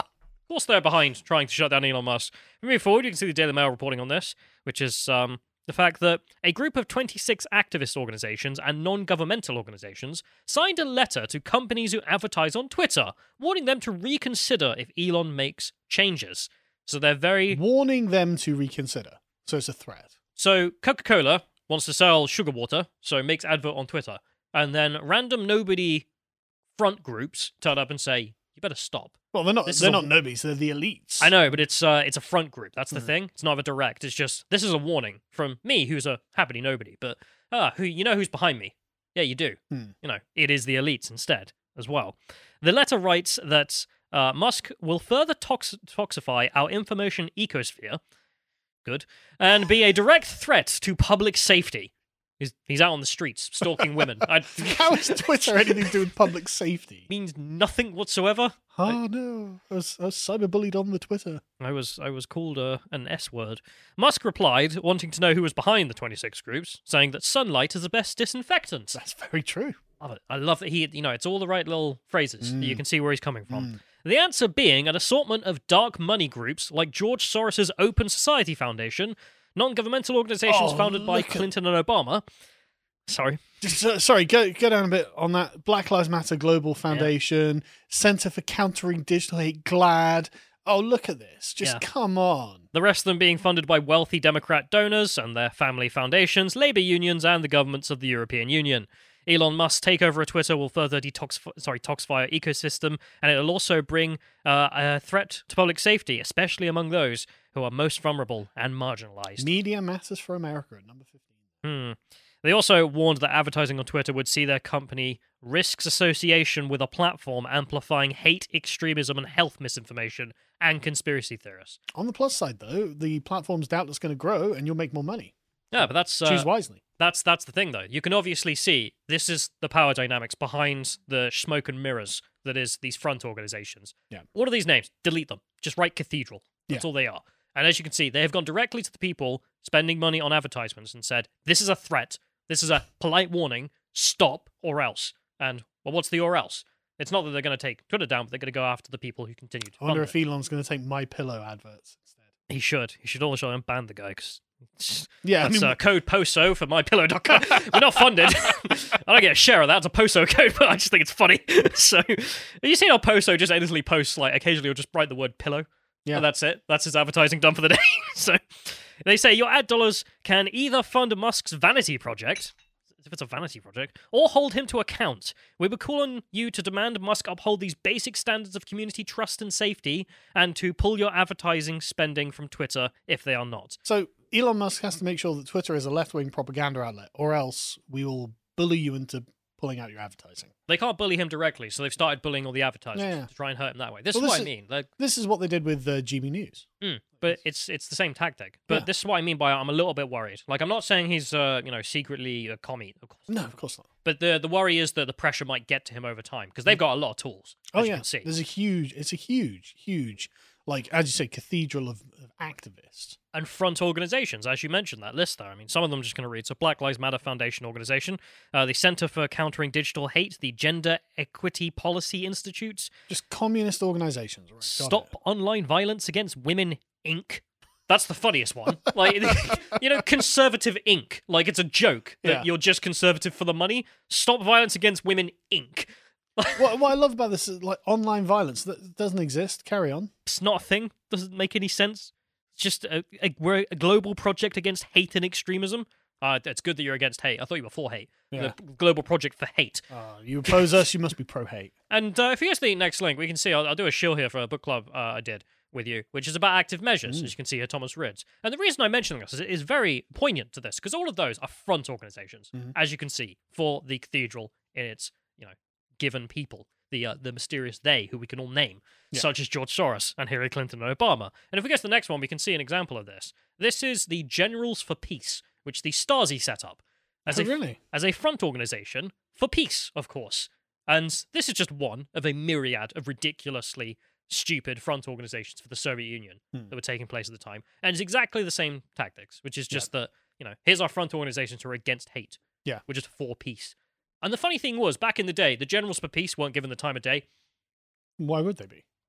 Speaker 1: Of course, they're behind trying to shut down Elon Musk. Moving forward, you can see the Daily Mail reporting on this, which is um, the fact that a group of twenty-six activist organizations and non-governmental organizations signed a letter to companies who advertise on Twitter, warning them to reconsider if Elon makes changes. So they're very...
Speaker 2: Warning them to reconsider. So it's a threat.
Speaker 1: So Coca-Cola wants to sell sugar water, so makes advert on Twitter. And then random nobody front groups turn up and say, you better stop.
Speaker 2: Well, they're not
Speaker 1: This is
Speaker 2: they're
Speaker 1: a-
Speaker 2: not nobodies, they're the elites.
Speaker 1: I know, but it's uh, it's a front group. That's the
Speaker 2: Mm.
Speaker 1: thing. It's not a direct. It's just, this is a warning from me, who's a happy nobody. But, ah, who you know who's behind me? Yeah, you do.
Speaker 2: Hmm.
Speaker 1: You know, it is the elites instead, as well. The letter writes that uh, Musk will further tox- toxify our information ecosphere, good, and be a direct threat to public safety. He's, he's out on the streets stalking women. I,
Speaker 2: How is Twitter anything to do with public safety?
Speaker 1: means nothing whatsoever.
Speaker 2: Oh no, I was, I was cyberbullied on the Twitter.
Speaker 1: I was I was called uh, an S word. Musk replied, wanting to know who was behind the twenty-six groups, saying that sunlight is the best disinfectant.
Speaker 2: That's very true.
Speaker 1: Love it. I love that he, you know, it's all the right little phrases that you
Speaker 2: Mm.
Speaker 1: can see where he's coming from.
Speaker 2: Mm.
Speaker 1: The answer being an assortment of dark money groups like George Soros's Open Society Foundation, non-governmental organizations
Speaker 2: Oh,
Speaker 1: founded by
Speaker 2: look at-
Speaker 1: Clinton and Obama. Sorry.
Speaker 2: Just, uh, sorry, go go down a bit on that. Black Lives Matter Global Foundation, Center for Countering Digital Hate, GLAD. Oh, look at this. Just
Speaker 1: Yeah.
Speaker 2: come on.
Speaker 1: The rest of them being funded by wealthy Democrat donors and their family foundations, labor unions, and the governments of the European Union. Elon Musk's takeover of Twitter will further detoxify, sorry, toxify our ecosystem, and it will also bring uh, a threat to public safety, especially among those who are most vulnerable and marginalized.
Speaker 2: Media Matters for America at number fifteen.
Speaker 1: Hmm. They also warned that advertising on Twitter would see their company risks association with a platform amplifying hate, extremism, and health misinformation and conspiracy theorists.
Speaker 2: On the plus side, though, the platform's doubtless going to grow and you'll make more money.
Speaker 1: Yeah, but that's uh,
Speaker 2: Choose wisely.
Speaker 1: That's that's the thing, though. You can obviously see this is the power dynamics behind the smoke and mirrors that is these front organizations.
Speaker 2: Yeah.
Speaker 1: What are these names? Delete them. Just write Cathedral. That's
Speaker 2: Yeah.
Speaker 1: all they are. And as you can see, they have gone directly to the people spending money on advertisements and said, this is a threat. This is a polite warning. Stop or else. And, well, what's the or else? It's not that they're going to take Twitter down, but they're going to go after the people who continue to
Speaker 2: I wonder
Speaker 1: fund
Speaker 2: if
Speaker 1: it.
Speaker 2: Elon's going to take My Pillow adverts instead.
Speaker 1: He should. He should also ban the guy, because...
Speaker 2: Yeah, I
Speaker 1: That's
Speaker 2: mean,
Speaker 1: uh, code POSO for my pillow dot com. We're not funded. I don't get a share of that. It's a POSO code, but I just think it's funny. So, you see how POSO just endlessly posts, like, occasionally he'll just write the word pillow.
Speaker 2: Yeah.
Speaker 1: And that's it. That's his advertising done for the day. So, they say your ad dollars can either fund Musk's vanity project, if it's a vanity project, or hold him to account. We would call on you to demand Musk uphold these basic standards of community trust and safety, and to pull your advertising spending from Twitter if they are not.
Speaker 2: so Elon Musk has to make sure that Twitter is a left-wing propaganda outlet, or else we will bully you into pulling out your advertising.
Speaker 1: They can't bully him directly, so they've started bullying all the advertisers
Speaker 2: Yeah, yeah.
Speaker 1: to try and hurt him that way. This
Speaker 2: Well,
Speaker 1: is
Speaker 2: this
Speaker 1: what I
Speaker 2: is-
Speaker 1: mean. Like,
Speaker 2: This is what they did with uh, G B News.
Speaker 1: mm, but it's it's the same tactic. But
Speaker 2: Yeah.
Speaker 1: this is what I mean by I'm a little bit worried. Like, I'm not saying he's uh, you know secretly a commie, of course.
Speaker 2: No, of course not.
Speaker 1: But the the worry is that the pressure might get to him over time because they've got a lot of tools.
Speaker 2: Oh
Speaker 1: as you
Speaker 2: yeah,
Speaker 1: can see.
Speaker 2: there's a huge, it's a huge, huge, like as you say, cathedral of, of activists.
Speaker 1: And front organizations, as you mentioned that list there. I mean, some of them I'm just going to read. So, Black Lives Matter Foundation organization, uh, the Center for Countering Digital Hate, the Gender Equity Policy Institute,
Speaker 2: Just communist organizations. Right, got
Speaker 1: Stop
Speaker 2: it.
Speaker 1: Online Violence Against Women, Incorporated. That's the funniest one. Like, you know, Conservative Incorporated. Like, it's a joke that
Speaker 2: Yeah.
Speaker 1: you're just conservative for the money. Stop Violence Against Women, Incorporated.
Speaker 2: what, what I love about this is like online violence that doesn't exist. Carry on.
Speaker 1: It's not a thing. Doesn't make any sense. It's just a, a, we're a global project against hate and extremism. Uh, it's good that you're against hate. I thought you were for hate.
Speaker 2: Yeah.
Speaker 1: The global project for hate.
Speaker 2: Uh, you oppose us, you must be pro-hate.
Speaker 1: And uh, if you go to the next link, we can see, I'll, I'll do a shill here for a book club uh, I did with you, which is about active measures,
Speaker 2: Mm.
Speaker 1: as you can see here, Thomas Ridds. And the reason I'm mentioning this is it is very poignant to this, because all of those are front organizations,
Speaker 2: Mhm.
Speaker 1: as you can see, for the cathedral in its, you know, given people, the uh, the mysterious they, who we can all name,
Speaker 2: Yeah.
Speaker 1: such as George Soros and Hillary Clinton and Obama. And if we get to the next one, we can see an example of this. This is the Generals for Peace, which the Stasi set up. As
Speaker 2: Oh,
Speaker 1: a
Speaker 2: really?
Speaker 1: as a front organization for peace, of course. And this is just one of a myriad of ridiculously stupid front organizations for the Soviet Union
Speaker 2: Hmm.
Speaker 1: that were taking place at the time. And it's exactly the same tactics, which is just that, you know, here's our front organizations who are against hate.
Speaker 2: Yeah.
Speaker 1: We're just for peace. And the funny thing was, back in the day, the Generals for Peace weren't given the time of day.
Speaker 2: Why would they be?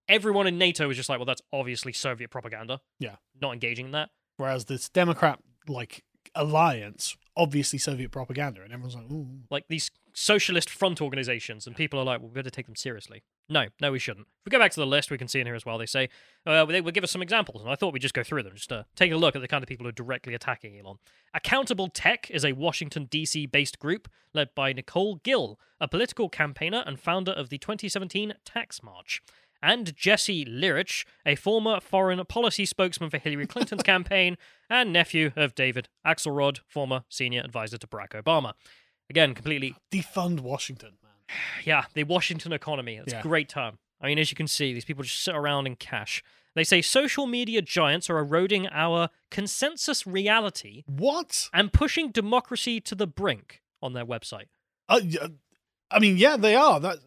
Speaker 1: everyone in NATO was just like, well, that's obviously Soviet propaganda.
Speaker 2: Yeah.
Speaker 1: Not engaging in that.
Speaker 2: Whereas this Democrat like alliance, obviously Soviet propaganda, and everyone's like, ooh.
Speaker 1: Like these socialist front organizations, and people are like, well, we better take them seriously. No, no, we shouldn't. If we go back to the list, we can see in here as well, they say, uh, they will give us some examples, and I thought we'd just go through them, just to take a look at the kind of people who are directly attacking Elon. Accountable Tech is a Washington, D C-based group led by Nicole Gill, a political campaigner and founder of the twenty seventeen Tax March. And Jesse Lirich, a former foreign policy spokesman for Hillary Clinton's campaign and nephew of David Axelrod, former senior advisor to Barack Obama. Again, completely...
Speaker 2: Defund Washington, man.
Speaker 1: Yeah, the Washington economy. It's
Speaker 2: Yeah.
Speaker 1: a great term. I mean, as you can see, these people just sit around in cash. They say social media giants are eroding our consensus reality
Speaker 2: What?
Speaker 1: and pushing democracy to the brink on their website.
Speaker 2: Uh, y- I mean, yeah, they are. That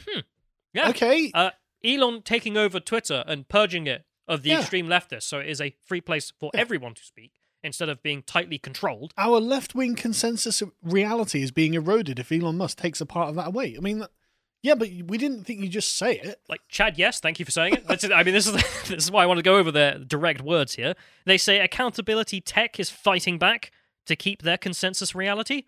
Speaker 1: Yeah.
Speaker 2: okay.
Speaker 1: Uh, Elon taking over Twitter and purging it of the
Speaker 2: Yeah.
Speaker 1: extreme leftists, so it is a free place for
Speaker 2: Yeah.
Speaker 1: everyone to speak instead of being tightly controlled.
Speaker 2: Our left-wing consensus reality is being eroded if Elon Musk takes a part of that away. I mean, that- yeah, but we didn't think you just say it.
Speaker 1: Like Chad, yes, thank you for saying it. That's it. I mean, this is this is why I want to go over their direct words here. They say Accountability Tech is fighting back to keep their consensus reality,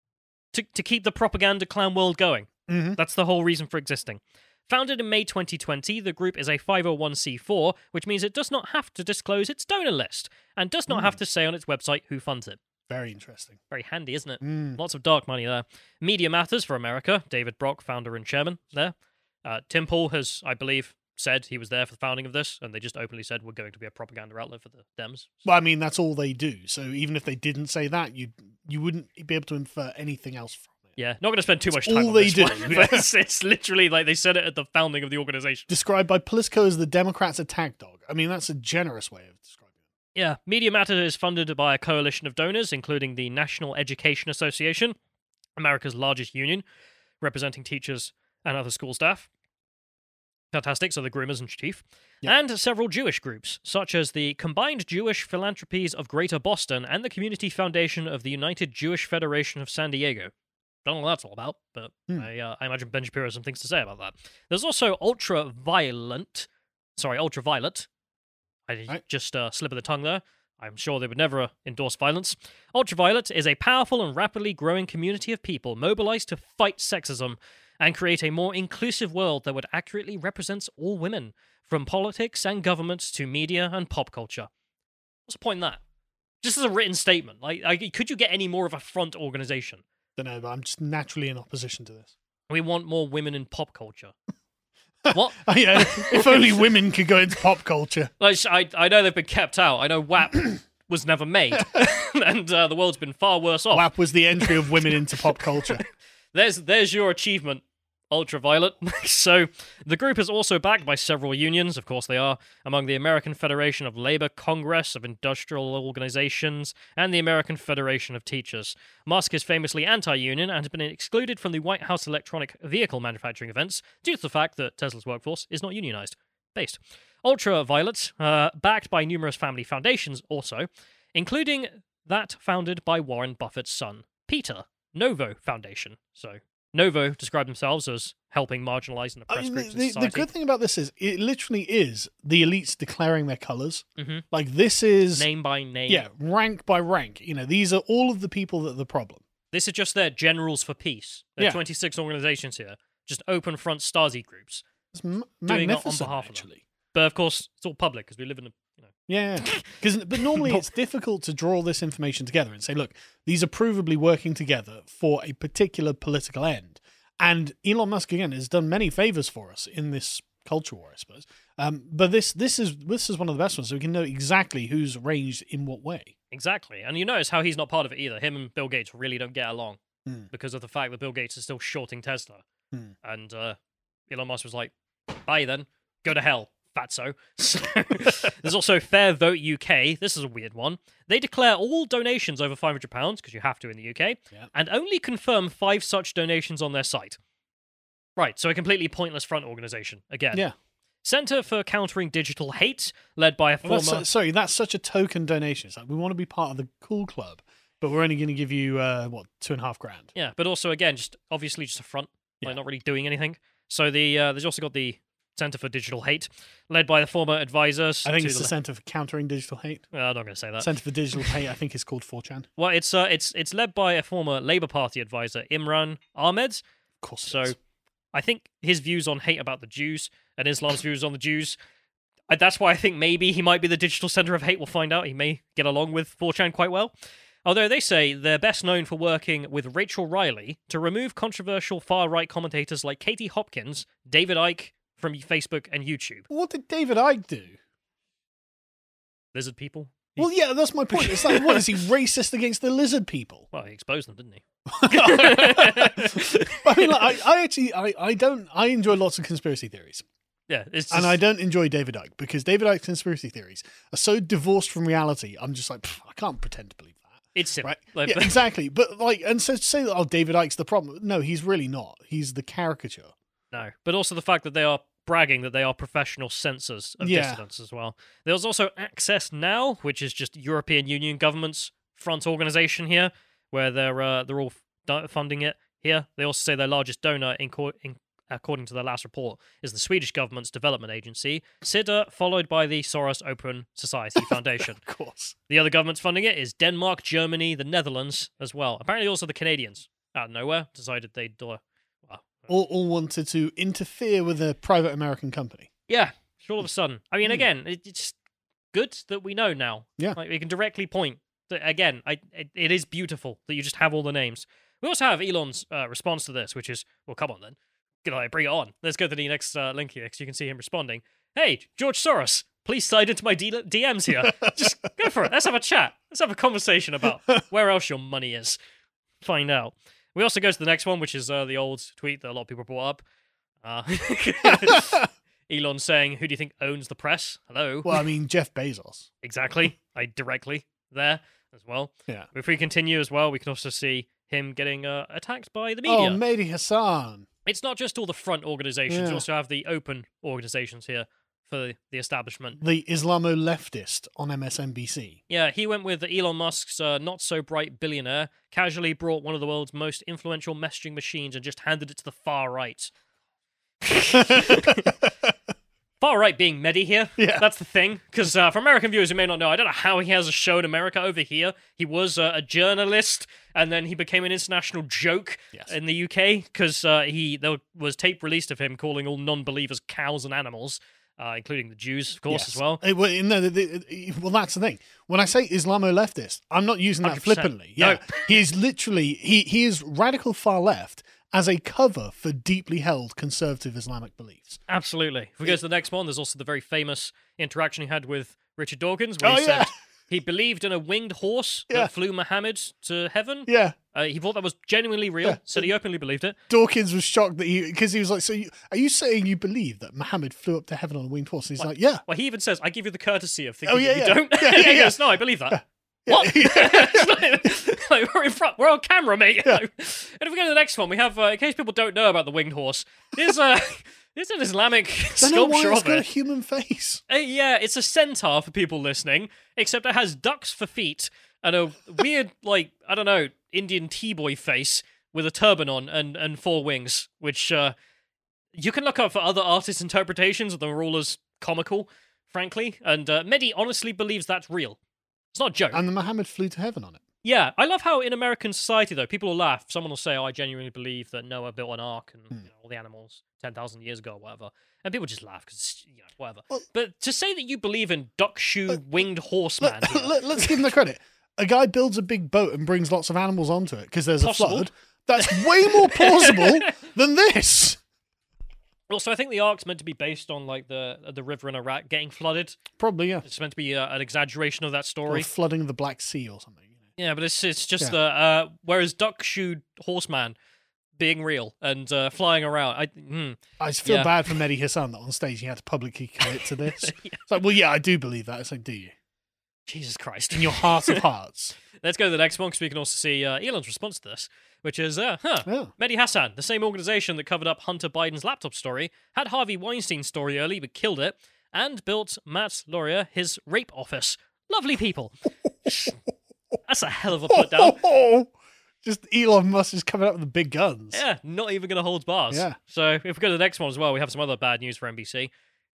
Speaker 1: to to keep the propaganda clown world going.
Speaker 2: Mhm.
Speaker 1: That's the whole reason for existing. Founded in May twenty twenty, the group is a five oh one c four, which means it does not have to disclose its donor list and does not have to say on its website who funds it.
Speaker 2: Very interesting.
Speaker 1: Very handy, isn't it?
Speaker 2: Mm.
Speaker 1: Lots of dark money there. Media Matters for America. David Brock, founder and chairman there. Uh, Tim Pool has, I believe, said he was there for the founding of this, and they just openly said we're going to be a propaganda outlet for the Dems.
Speaker 2: Well, I mean, that's all they do. So even if they didn't say that, you you wouldn't be able to infer anything else from it.
Speaker 1: Yeah, not going to spend too much
Speaker 2: It's
Speaker 1: time
Speaker 2: all
Speaker 1: on
Speaker 2: they
Speaker 1: this
Speaker 2: do.
Speaker 1: one, but it's, it's literally like they said it at the founding of the organization.
Speaker 2: Described by Politico as the Democrats' attack dog. I mean, that's a generous way of describing it.
Speaker 1: Yeah, Media Matters is funded by a coalition of donors, including the National Education Association, America's largest union, representing teachers and other school staff. Fantastic, so the groomers in chief.
Speaker 2: Yep.
Speaker 1: And several Jewish groups, such as the Combined Jewish Philanthropies of Greater Boston and the Community Foundation of the United Jewish Federation of San Diego. Don't know what that's all about, but
Speaker 2: Hmm.
Speaker 1: I, uh, I imagine Ben Shapiro has some things to say about that. There's also Ultraviolent, sorry, Ultraviolet. I
Speaker 2: Right.
Speaker 1: just uh, slip of the tongue there. I'm sure they would never uh, endorse violence. Ultraviolet is a powerful and rapidly growing community of people mobilized to fight sexism and create a more inclusive world that would accurately represent all women, from politics and government to media and pop culture. What's the point in that? Just as a written statement, like, like could you get any more of a front organization?
Speaker 2: Don't know, but I'm just naturally in opposition to this.
Speaker 1: We want more women in pop culture. What?
Speaker 2: Oh, yeah, if only women could go into pop culture.
Speaker 1: Like, I, I know they've been kept out. I know W A P was never made, and uh, the world's been far worse off.
Speaker 2: W A P was the entry of women into pop culture.
Speaker 1: There's there's your achievement, Ultraviolet. So the group is also backed by several unions, of course they are, among the American Federation of Labor, Congress of Industrial Organizations, and the American Federation of Teachers. Musk is famously anti-union and has been excluded from the White House electronic vehicle manufacturing events due to the fact that Tesla's workforce is not unionized. Based. Ultraviolet, uh, backed by numerous family foundations also, including that founded by Warren Buffett's son, Peter, Novo Foundation. So Novo describe themselves as helping marginalized and
Speaker 2: I
Speaker 1: oppressed
Speaker 2: mean,
Speaker 1: groups
Speaker 2: the,
Speaker 1: in
Speaker 2: the
Speaker 1: society.
Speaker 2: good thing about this is it literally is the elites declaring their colors.
Speaker 1: Mhm.
Speaker 2: Like, this is,
Speaker 1: Name by name.
Speaker 2: yeah, rank by rank. You know, these are all of the people that are the problem.
Speaker 1: This is just their generals for peace. There are
Speaker 2: Yeah.
Speaker 1: twenty-six organizations here, just open front Stasi groups.
Speaker 2: It's m-
Speaker 1: Doing it on
Speaker 2: magnificent,
Speaker 1: behalf of them.
Speaker 2: actually.
Speaker 1: But of course, it's all public because we live in a, you know.
Speaker 2: Yeah, because but normally it's difficult to draw this information together and say, look, these are provably working together for a particular political end. And Elon Musk again has done many favors for us in this culture war, I suppose. Um, but this this is this is one of the best ones, so we can know exactly who's arranged in what way.
Speaker 1: Exactly. And you notice how he's not part of it either. Him and Bill Gates really don't get along
Speaker 2: Hmm.
Speaker 1: because of the fact that Bill Gates is still shorting Tesla.
Speaker 2: Hmm.
Speaker 1: And uh, Elon Musk was like, bye then, go to hell. Fatso. So, there's also Fair Vote U K. This is a weird one. They declare all donations over five hundred pounds, because you have to in the U K,
Speaker 2: Yeah.
Speaker 1: and only confirm five such donations on their site. Right, so a completely pointless front organisation, again.
Speaker 2: Yeah.
Speaker 1: Centre for Countering Digital Hate, led by a
Speaker 2: Well,
Speaker 1: former...
Speaker 2: that's, sorry, that's such a token donation. It's like, we want to be part of the cool club, but we're only going to give you, uh, what, two and a half grand.
Speaker 1: Yeah, but also, again, just obviously just a front.
Speaker 2: Yeah.
Speaker 1: Like, not really doing anything. So the uh, there's also got the Center for Digital Hate, led by the former advisors.
Speaker 2: I think
Speaker 1: to
Speaker 2: it's the
Speaker 1: le-
Speaker 2: Center for Countering Digital Hate.
Speaker 1: Well, I'm not going to say that.
Speaker 2: Center for Digital Hate, I think, is called four chan.
Speaker 1: Well, it's uh, it's it's led by a former Labour Party advisor, Imran Ahmed.
Speaker 2: Of course. it
Speaker 1: So,
Speaker 2: is.
Speaker 1: I think his views on hate about the Jews and Islam's views on the Jews. I, that's why I think maybe he might be the digital center of hate. We'll find out. He may get along with four chan quite well. Although they say they're best known for working with Rachel Riley to remove controversial far-right commentators like Katie Hopkins, David Icke from Facebook and YouTube.
Speaker 2: What did David Icke do?
Speaker 1: Lizard people?
Speaker 2: Well, yeah, that's my point. It's like, what, is he racist against the lizard people?
Speaker 1: Well, he exposed them, didn't he?
Speaker 2: I mean, like, I, I actually, I, I don't, I enjoy lots of conspiracy theories.
Speaker 1: Yeah, it's just,
Speaker 2: And I don't enjoy David Icke because David Icke's conspiracy theories are so divorced from reality. I'm just like, "Pff, I can't pretend to believe that.
Speaker 1: it's silly.
Speaker 2: Right?
Speaker 1: Like,
Speaker 2: Yeah, exactly. But like, and so to say that, oh, David Icke's the problem. No, he's really not. He's the caricature.
Speaker 1: No, but also the fact that they are bragging that they are professional censors of
Speaker 2: Yeah.
Speaker 1: dissidents as well. There's also Access Now, which is just European Union government's front organization here, where they're uh, they're all f- funding it here. They also say their largest donor, in, co- in according to their last report, is the Swedish government's development agency, SIDA, followed by the Soros Open Society Foundation.
Speaker 2: Of course.
Speaker 1: The other governments funding it is Denmark, Germany, the Netherlands as well. Apparently also the Canadians, out of nowhere, decided they'd do a... Well,
Speaker 2: All, all wanted to interfere with a private American company.
Speaker 1: yeah, just all of a sudden. I mean, again, it, it's good that we know now.
Speaker 2: Yeah.
Speaker 1: Like, we can directly point. That, again, I, it, it is beautiful that you just have all the names. We also have Elon's uh, response to this, which is, well, come on then. Get on, bring it on. Let's go to the next uh, link here, so you can see him responding. Hey, George Soros, please slide into my D- DMs here. Just go for it. Let's have a chat. Let's have a conversation about where else your money is. Find out. We also go to the next one, which is uh, the old tweet that a lot of people brought up. Uh, Elon saying, who do you think owns the press? Hello.
Speaker 2: Well, I mean, Jeff Bezos.
Speaker 1: Exactly. I directly there as well.
Speaker 2: Yeah.
Speaker 1: If we continue as well, we can also see him getting uh, attacked by the media.
Speaker 2: Oh, Mehdi Hassan.
Speaker 1: It's not just all the front organizations.
Speaker 2: Yeah.
Speaker 1: You also have the open organizations here for the, the establishment.
Speaker 2: The Islamo-leftist on M S N B C.
Speaker 1: Yeah, he went with Elon Musk's uh, not-so-bright billionaire, casually brought one of the world's most influential messaging machines and just handed it to the far right. Far right being Mehdi here.
Speaker 2: Yeah.
Speaker 1: That's the thing. Because uh, for American viewers who may not know, I don't know how he has a show in America over here. He was uh, a journalist, and then he became an international joke
Speaker 2: Yes.
Speaker 1: in the U K because uh, he there was tape released of him calling all non-believers cows and animals, uh, including the Jews, of course,
Speaker 2: Yes.
Speaker 1: as well.
Speaker 2: Uh, well, no, the- the- well, that's the thing. When I say Islamo-leftist, I'm not using that
Speaker 1: one hundred percent.
Speaker 2: flippantly. Yeah,
Speaker 1: No.
Speaker 2: he is literally he he is radical far left as a cover for deeply held conservative Islamic beliefs.
Speaker 1: Absolutely. If we go to the next one, there's also the very famous interaction he had with Richard Dawkins, where
Speaker 2: Oh,
Speaker 1: he
Speaker 2: yeah.
Speaker 1: said he believed in a winged horse
Speaker 2: Yeah.
Speaker 1: that flew Muhammad to heaven.
Speaker 2: Yeah,
Speaker 1: Uh, he thought that was genuinely real,
Speaker 2: Yeah.
Speaker 1: said he openly believed it.
Speaker 2: Dawkins was shocked that he because he was like, "So, you, are you saying you believe that Muhammad flew up to heaven on a winged horse?" And he's like, "Yeah."
Speaker 1: Well, he even says, I give you the courtesy of thinking
Speaker 2: Oh, yeah,
Speaker 1: that
Speaker 2: yeah.
Speaker 1: you don't.
Speaker 2: Yeah, yeah,
Speaker 1: he
Speaker 2: yeah.
Speaker 1: goes, no, I believe that. What? It's like, like, we're in front. We're on camera, mate.
Speaker 2: Yeah.
Speaker 1: And if we go to the next one, we have, uh, in case people don't know about the winged horse, there's, uh, there's an Islamic
Speaker 2: Don't know why
Speaker 1: sculpture
Speaker 2: it's
Speaker 1: of
Speaker 2: got a
Speaker 1: it.
Speaker 2: human face.
Speaker 1: Uh, yeah, it's a centaur for people listening, except it has ducks for feet and a weird, like, I don't know, Indian T-boy face with a turban on and, and four wings, which uh, you can look up for other artists' interpretations. They're all as comical, frankly. And uh, Mehdi honestly believes that's real. It's not a joke.
Speaker 2: And the Muhammad flew to heaven on it.
Speaker 1: Yeah, I love how in American society, though, people will laugh. Someone will say, oh, I genuinely believe that Noah built an ark and
Speaker 2: Hmm.
Speaker 1: you know, all the animals ten thousand years ago or whatever. And people just laugh because, you know, whatever.
Speaker 2: Well-
Speaker 1: but to say that you believe in duck shoe winged horseman,
Speaker 2: Let,
Speaker 1: here-
Speaker 2: let, let's give him the credit. A guy builds a big boat and brings lots of animals onto it because there's
Speaker 1: Possible.
Speaker 2: a flood. That's way more plausible than this.
Speaker 1: also, I think the ark's meant to be based on like the the river in Iraq getting flooded.
Speaker 2: Probably, yeah.
Speaker 1: It's meant to be uh, an exaggeration of that
Speaker 2: Or
Speaker 1: story.
Speaker 2: flooding the Black Sea or something. you know.
Speaker 1: Yeah, but it's it's just
Speaker 2: Yeah.
Speaker 1: the uh, whereas duck shoe horseman being real and uh, flying around. I hmm.
Speaker 2: I just feel
Speaker 1: Yeah.
Speaker 2: bad for Mehdi Hassan that on stage he had to publicly commit to this. It's like, well, yeah, I do believe that. It's like, do you?
Speaker 1: Jesus Christ.
Speaker 2: In your heart of hearts.
Speaker 1: Let's go to the next one because we can also see uh, Elon's response to this, which is, uh, huh,
Speaker 2: Yeah.
Speaker 1: Mehdi Hassan, the same organization that covered up Hunter Biden's laptop story, had Harvey Weinstein's story early but killed it, and built Matt Laurier his rape office. Lovely people. That's a hell of a put down.
Speaker 2: Oh, Just Elon Musk is coming up with the big guns.
Speaker 1: Yeah, not even going to hold bars.
Speaker 2: Yeah.
Speaker 1: So if we go to the next one as well, we have some other bad news for N B C.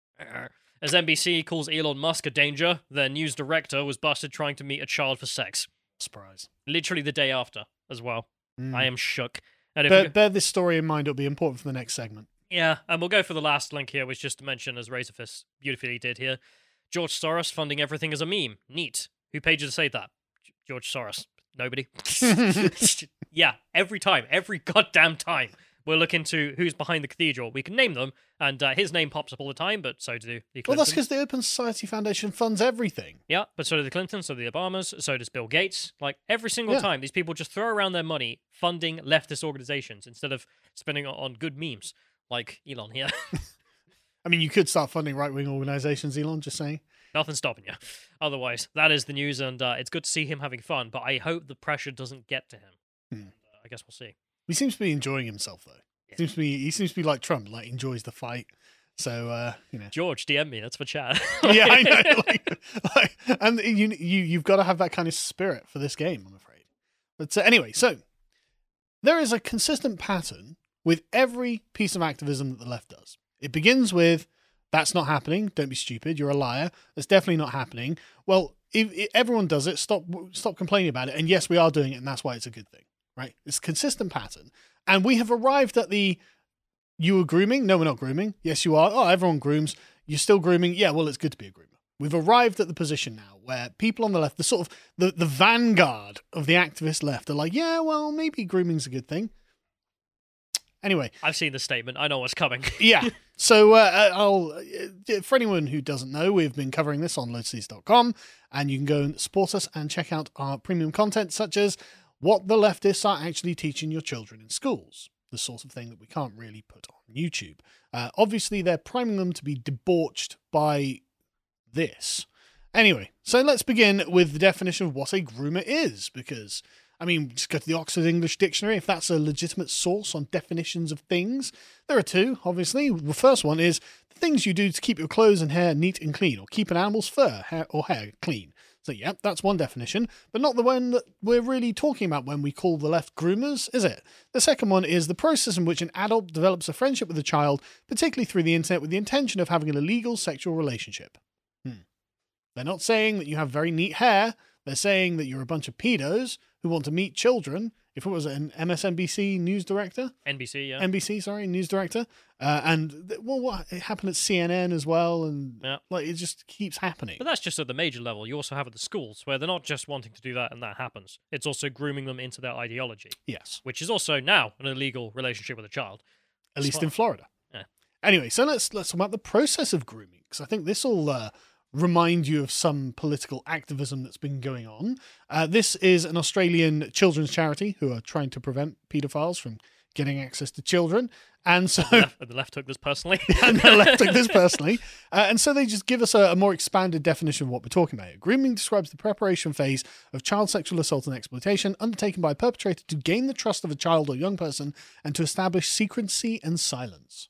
Speaker 1: As N B C calls Elon Musk a danger, their news director was busted trying to meet a child for sex.
Speaker 2: Surprise.
Speaker 1: Literally the day after as well.
Speaker 2: Mm.
Speaker 1: I am shook. And if
Speaker 2: Bear,
Speaker 1: we go-
Speaker 2: bear this story in mind, it'll be important for the next segment.
Speaker 1: Yeah, and we'll go for the last link here, which just to mention, as Razorfist beautifully did here, George Soros funding everything as a meme. Neat. Who paid you to say that? G- George Soros. Nobody. Yeah, every time, every goddamn time, we'll look into who's behind the cathedral. We can name them, and uh, his name pops up all the time, but so do the Clintons.
Speaker 2: Well, that's because the Open Society Foundation funds everything.
Speaker 1: Yeah, but so do the Clintons, so do the Obamas, so does Bill Gates. Like, every single
Speaker 2: Yeah.
Speaker 1: time, these people just throw around their money funding leftist organizations instead of spending it on good memes, like Elon here.
Speaker 2: I mean, you could start funding right-wing organizations, Elon, just saying.
Speaker 1: Nothing's stopping you. Otherwise, that is the news, and uh, it's good to see him having fun, but I hope the pressure doesn't get to him.
Speaker 2: Hmm.
Speaker 1: Uh, I guess we'll see.
Speaker 2: He seems to be enjoying himself, though.
Speaker 1: Yeah.
Speaker 2: Seems to be, he seems to be like Trump, like enjoys the fight. So, uh, you know.
Speaker 1: George, D M me. That's for chat.
Speaker 2: Yeah, I know. Like, like, and you, you, you've got to have that kind of spirit for this game, I'm afraid. But uh, anyway, so there is a consistent pattern with every piece of activism that the left does. It begins with, that's not happening. Don't be stupid. You're a liar. That's definitely not happening. Well, if, if everyone does it, stop stop complaining about it. And yes, we are doing it, and that's why it's a good thing, right? It's a consistent pattern. And we have arrived at the, you were grooming? No, we're not grooming. Yes, you are. Oh, everyone grooms. You're still grooming? Yeah, well, it's good to be a groomer. We've arrived at the position now where people on the left, the sort of, the, the vanguard of the activist left are like, yeah, well, maybe grooming's a good thing. Anyway.
Speaker 1: I've seen the statement. I know what's coming.
Speaker 2: Yeah. So uh, I'll, uh, for anyone who doesn't know, we've been covering this on lotuseast dot com, and you can go and support us and check out our premium content, such as what the leftists are actually teaching your children in schools, the sort of thing that we can't really put on YouTube. Uh, obviously, they're priming them to be debauched by this. Anyway, so let's begin with the definition of what a groomer is, because, I mean, just go to the Oxford English Dictionary, if that's a legitimate source on definitions of things. There are two, obviously. The first one is the things you do to keep your clothes and hair neat and clean, or keep an animal's fur hair, or hair clean. So, yeah, that's one definition, but not the one that we're really talking about when we call the left groomers, is it? The second one is the process in which an adult develops a friendship with a child, particularly through the internet, with the intention of having an illegal sexual relationship. Hmm. They're not saying that you have very neat hair. They're saying that you're a bunch of pedos who want to meet children. If it was an M S N B C news director,
Speaker 1: N B C, yeah.
Speaker 2: N B C, sorry, news director, uh, and th- well, what it happened at C N N as well, and
Speaker 1: Yeah.
Speaker 2: like it just keeps happening.
Speaker 1: But that's just at the major level. You also have at the schools, where they're not just wanting to do that and that happens. It's also grooming them into their ideology,
Speaker 2: Yes,
Speaker 1: which is also now an illegal relationship with a child.
Speaker 2: at least
Speaker 1: Smart.
Speaker 2: in Florida.
Speaker 1: Yeah.
Speaker 2: Anyway, so let's let's talk about the process of grooming, because I think this will uh, remind you of some political activism that's been going on. Uh, this is an Australian children's charity who are trying to prevent paedophiles from getting access to children, and so
Speaker 1: The left, the left took this personally.
Speaker 2: and the left took this personally, uh, and so they just give us a, a more expanded definition of what we're talking about here. Grooming describes the preparation phase of child sexual assault and exploitation undertaken by a perpetrator to gain the trust of a child or young person and to establish secrecy and silence.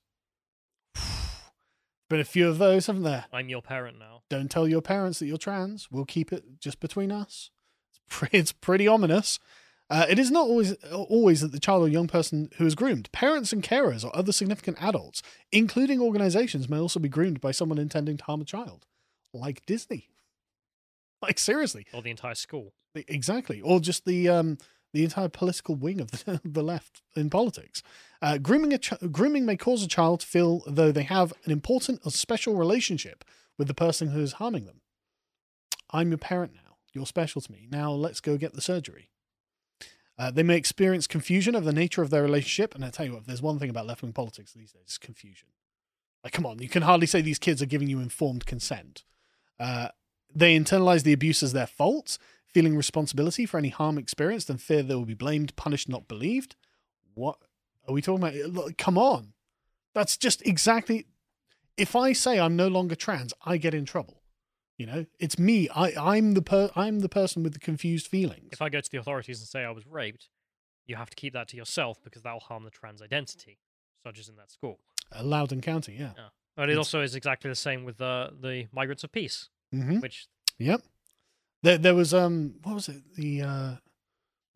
Speaker 2: Been a few of those, haven't there?
Speaker 1: I'm your parent now.
Speaker 2: Don't tell your parents that you're trans. We'll keep it just between us. It's pretty, it's pretty ominous. Uh, it is not always always that the child or young person who is groomed. Parents and carers or other significant adults, including organizations, may also be groomed by someone intending to harm a child, like Disney. Like, seriously.
Speaker 1: Or the entire school.
Speaker 2: Exactly. Or just the um, the entire political wing of the, the left in politics. Uh, grooming a ch- grooming may cause a child to feel though they have an important or special relationship with the person who is harming them. I'm your parent now. You're special to me. Now let's go get the surgery. Uh, they may experience confusion of the nature of their relationship. And I tell you what, if there's one thing about left-wing politics these days, it's confusion. Like, come on, you can hardly say these kids are giving you informed consent. Uh, they internalize the abuse as their fault, feeling responsibility for any harm experienced and fear they will be blamed, punished, not believed. What are we talking about? Look, come on. That's just exactly... If I say I'm no longer trans, I get in trouble. You know, it's me. I, I'm the per, I'm the person with the confused feelings.
Speaker 1: If I go to the authorities and say I was raped, you have to keep that to yourself because that will harm the trans identity, such as in that school.
Speaker 2: Uh, Loudoun County, yeah.
Speaker 1: Yeah. But it also is exactly the same with uh, the Migrants of Peace,
Speaker 2: Mm-hmm.
Speaker 1: which
Speaker 2: Yep. There, there was um, what was it? The uh,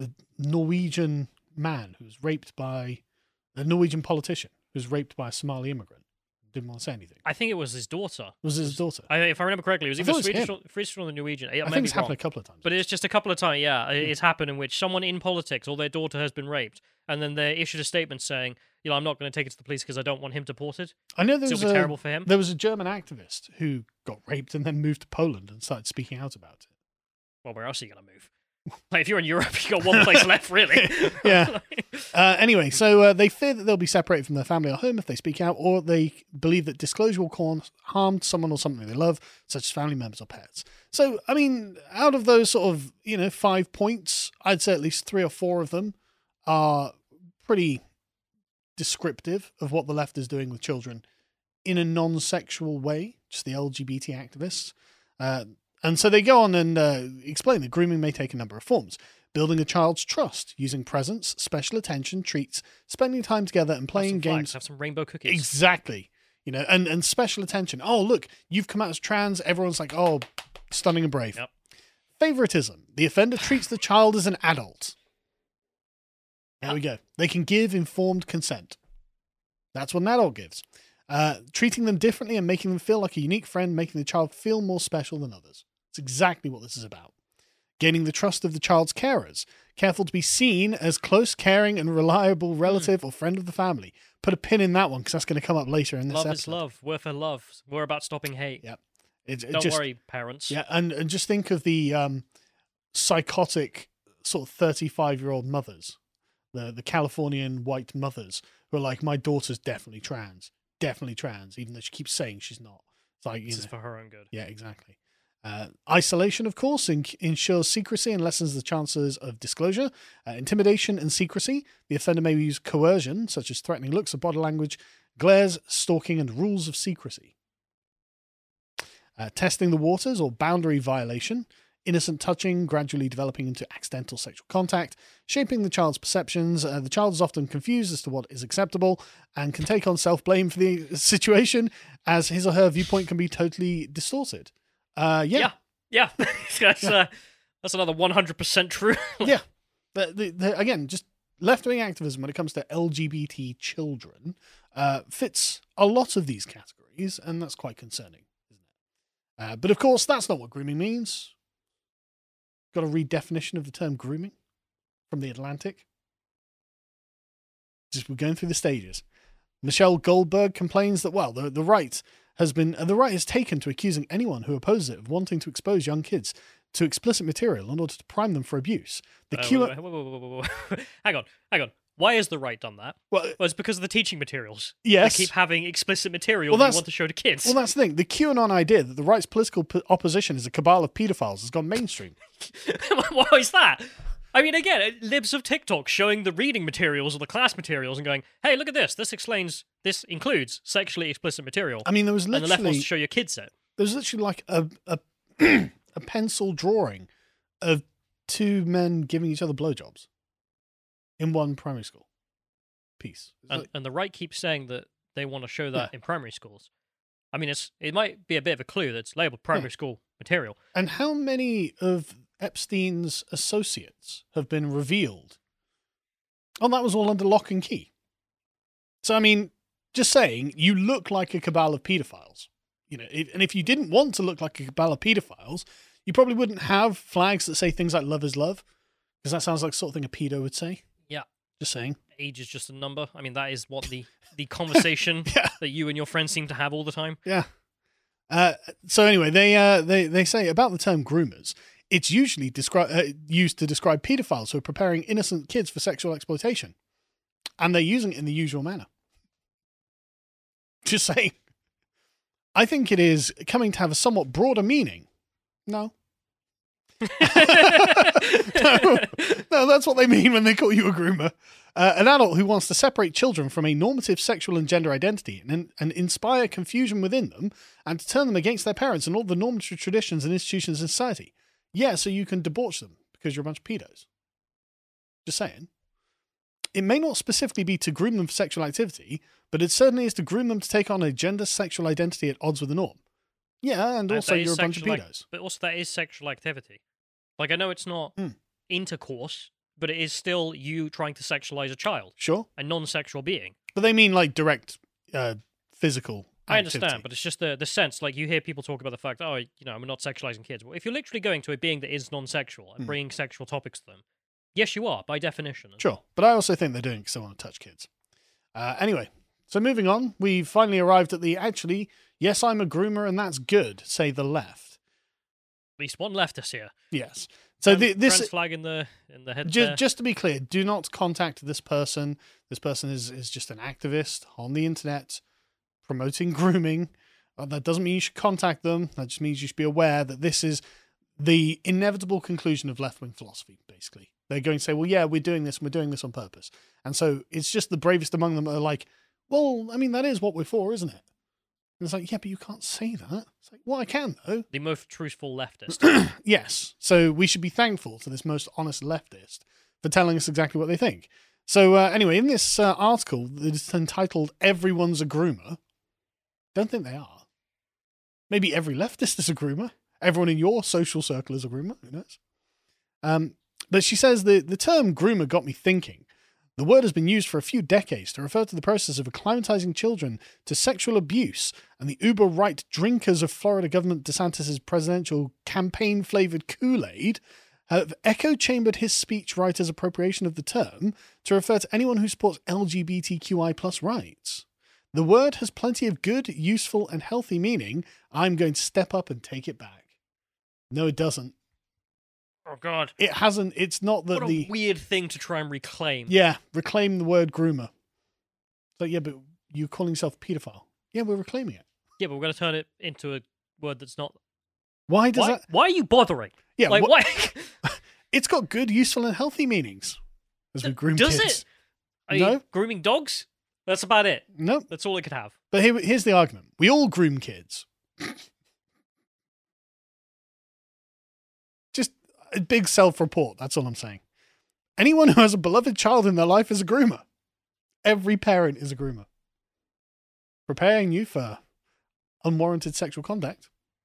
Speaker 2: the Norwegian man who was raped by a Norwegian politician who was raped by a Somali immigrant. Didn't want to say anything.
Speaker 1: I think it was his daughter.
Speaker 2: It was his daughter.
Speaker 1: I, if I remember correctly, it was
Speaker 2: I
Speaker 1: either
Speaker 2: thought it was
Speaker 1: Swedish
Speaker 2: him.
Speaker 1: or, Swedish or the Norwegian. I,
Speaker 2: I think it's happened a couple of times.
Speaker 1: But it's just a couple of times, yeah. it- It's happened in which someone in politics or their daughter has been raped, and then they issued a statement saying, you know, I'm not going to take it to the police because I don't want him deported.
Speaker 2: I know there
Speaker 1: So
Speaker 2: was
Speaker 1: it'll be
Speaker 2: a,
Speaker 1: terrible for him.
Speaker 2: There was a German activist who got raped and then moved to Poland and started speaking out about it.
Speaker 1: Well, where else are you going to move? Like, if you're in Europe, you've got one place left, really.
Speaker 2: Yeah. Uh, anyway, so uh, they fear that they'll be separated from their family or home if they speak out, or they believe that disclosure will cause harm to someone or something they love, such as family members or pets. So, I mean, out of those sort of, you know, five points, I'd say at least three or four of them are pretty descriptive of what the left is doing with children in a non-sexual way, just the L G B T activists. Uh, and so they go on and uh, explain that grooming may take a number of forms. Building a child's trust, using presents, special attention, treats, spending time together and playing
Speaker 1: have some flags,
Speaker 2: games.
Speaker 1: have some rainbow cookies.
Speaker 2: Exactly. You know, and, and special attention. Oh, look, you've come out as trans. Everyone's like, oh, stunning and brave.
Speaker 1: Yep.
Speaker 2: Favoritism. The offender treats the child as an adult. There we go. They can give informed consent. That's what an adult gives. Uh, treating them differently and making them feel like a unique friend, making the child feel more special than others. It's exactly what this is about. Gaining the trust of the child's carers. Careful to be seen as close, caring, and reliable relative mm. or friend of the family. Put a pin in that one because that's going to come up later in this
Speaker 1: love
Speaker 2: episode.
Speaker 1: Love is love. We're for love. We're about stopping hate.
Speaker 2: Yep. It, it
Speaker 1: Don't
Speaker 2: just,
Speaker 1: worry, parents.
Speaker 2: Yeah, and, and just think of the um, psychotic sort of thirty-five-year-old mothers, the the Californian white mothers who are like, my daughter's definitely trans, definitely trans, even though she keeps saying she's not. It's like, you
Speaker 1: This
Speaker 2: know,
Speaker 1: is for her own good.
Speaker 2: Yeah, exactly. Uh, isolation, of course, in- ensures secrecy and lessens the chances of disclosure. Uh, intimidation and secrecy. The offender may use coercion, such as threatening looks or body language, glares, stalking, and rules of secrecy. Uh, testing the waters or boundary violation. Innocent touching, gradually developing into accidental sexual contact. Shaping the child's perceptions. Uh, the child is often confused as to what is acceptable and can take on self-blame for the situation, as his or her viewpoint can be totally distorted. Uh, yeah.
Speaker 1: Yeah. Yeah. that's, uh, that's another one hundred percent true.
Speaker 2: Yeah. The, the, the, again, just left-wing activism when it comes to L G B T children uh, fits a lot of these categories, and that's quite concerning, isn't it? Uh, but of course, that's not what grooming means. Got a redefinition of the term grooming from The Atlantic. Just we're going through the stages. Michelle Goldberg complains that, well, the, the right has been, uh, the right has taken to accusing anyone who opposes it of wanting to expose young kids to explicit material in order to prime them for abuse. The
Speaker 1: Uh,
Speaker 2: Q-
Speaker 1: wait, wait, wait, wait, wait, wait, wait. hang on, hang on. Why has the right done that?
Speaker 2: well,
Speaker 1: Well, it's because of the teaching materials.
Speaker 2: yes.
Speaker 1: They keep having explicit material
Speaker 2: Well,
Speaker 1: that you
Speaker 2: that's-
Speaker 1: want to show to kids.
Speaker 2: Well, that's the thing. The QAnon idea that the right's political po- opposition is a cabal of paedophiles has gone mainstream.
Speaker 1: Why is that? I mean, again, libs of TikTok showing the reading materials or the class materials and going, hey, look at this. This explains, this includes sexually explicit material.
Speaker 2: I mean, there was
Speaker 1: and the left wants
Speaker 2: literally
Speaker 1: to show your kids it.
Speaker 2: there was literally like a a, a pencil drawing of two men giving each other blowjobs in one primary school piece. It's
Speaker 1: And,
Speaker 2: like-
Speaker 1: and the right keeps saying that they want to show that in primary schools. I mean, it's it might be a bit of a clue that's labeled primary
Speaker 2: Yeah.
Speaker 1: school material.
Speaker 2: and how many of Epstein's associates have been revealed? Oh, that was all under lock and key. So, I mean, just saying, you look like a cabal of paedophiles. You know, if, and if you didn't want to look like a cabal of paedophiles, you probably wouldn't have flags that say things like "love is love," because that sounds like the sort of thing a pedo would say.
Speaker 1: Yeah.
Speaker 2: Just saying.
Speaker 1: Age is just a number. I mean, that is what the, the conversation
Speaker 2: Yeah.
Speaker 1: that you and your friends seem to have all the time.
Speaker 2: Yeah. Uh, so anyway, they uh, they they say about the term groomers. It's usually descri- uh, used to describe paedophiles who are preparing innocent kids for sexual exploitation, and they're using it in the usual manner. Just saying. I think it is coming to have a somewhat broader meaning. No. no, no, that's what they mean when they call you a groomer. Uh, an adult who wants to separate children from a normative sexual and gender identity and, and inspire confusion within them and to turn them against their parents and all the normative traditions and institutions in society. Yeah, so you can debauch them because you're a bunch of pedos. Just saying. It may not specifically be to groom them for sexual activity, but it certainly is to groom them to take on a gender sexual identity at odds with the norm. Yeah, and
Speaker 1: That-
Speaker 2: also
Speaker 1: that is
Speaker 2: you're a bunch of
Speaker 1: sexual
Speaker 2: pedos.
Speaker 1: ac- but also that is sexual activity. Like, I know it's not
Speaker 2: Mm.
Speaker 1: intercourse but it is still you trying to sexualize a child,
Speaker 2: Sure.
Speaker 1: a non-sexual being.
Speaker 2: But they mean like direct uh, physical
Speaker 1: I
Speaker 2: activity.
Speaker 1: understand, but it's just the the sense. Like you hear people talk about the fact, oh, you know, I'm not sexualizing kids. Well, if you're literally going to a being that is non-sexual and
Speaker 2: Hmm.
Speaker 1: bringing sexual topics to them, yes, you are by definition.
Speaker 2: Sure. But I also think they're doing it because they want to touch kids. Uh, anyway, so moving on, we've finally arrived at the actually, yes, I'm a groomer and that's good, say the left.
Speaker 1: At least one leftist here.
Speaker 2: Yes. So the,
Speaker 1: Trans
Speaker 2: this
Speaker 1: flag in the in the head.
Speaker 2: just,
Speaker 1: there.
Speaker 2: just to be clear, do not contact this person. This person is, is just an activist on the internet promoting grooming. Uh, that doesn't mean you should contact them. That just means you should be aware that this is the inevitable conclusion of left-wing philosophy, basically. They're going to say, well, yeah, we're doing this, and we're doing this on purpose. And so it's just the bravest among them that are like, well, I mean, that is what we're for, isn't it? And it's like, yeah, but you can't say that. It's like, well, I can, though.
Speaker 1: The most truthful leftist.
Speaker 2: Yes. So we should be thankful to this most honest leftist for telling us exactly what they think. So uh, anyway, in this uh, article that is entitled Everyone's a Groomer, don't think they are. Maybe every leftist is a groomer. Everyone in your social circle is a groomer. Who knows? Um, but she says the, the term groomer got me thinking. The word has been used for a few decades to refer to the process of acclimatizing children to sexual abuse, and the uber-right drinkers of Florida Governor DeSantis' presidential campaign-flavored Kool-Aid have echo-chambered his speechwriter's appropriation of the term to refer to anyone who supports L G B T Q I plus rights. The word has plenty of good, useful, and healthy meaning. I'm going to step up and take it back. No, it doesn't.
Speaker 1: Oh God!
Speaker 2: It hasn't. It's not that
Speaker 1: What a
Speaker 2: the
Speaker 1: weird thing to try and reclaim.
Speaker 2: yeah reclaim the word groomer. So yeah, but you're calling yourself pedophile. Yeah, we're reclaiming it.
Speaker 1: Yeah, but we're going to turn it into a word that's not.
Speaker 2: Why does
Speaker 1: Why?
Speaker 2: that?
Speaker 1: Why are you bothering?
Speaker 2: Yeah,
Speaker 1: like
Speaker 2: wh-
Speaker 1: why?
Speaker 2: It's got good, useful, and healthy meanings. As we groom
Speaker 1: Does
Speaker 2: kids.
Speaker 1: it? Are
Speaker 2: No.
Speaker 1: you grooming dogs? That's about it.
Speaker 2: No,
Speaker 1: That's all it could have.
Speaker 2: but here, here's the argument: we all groom kids. Just a big self-report. That's all I'm saying. Anyone who has a beloved child in their life is a groomer. Every parent is a groomer. Preparing you for unwarranted sexual conduct.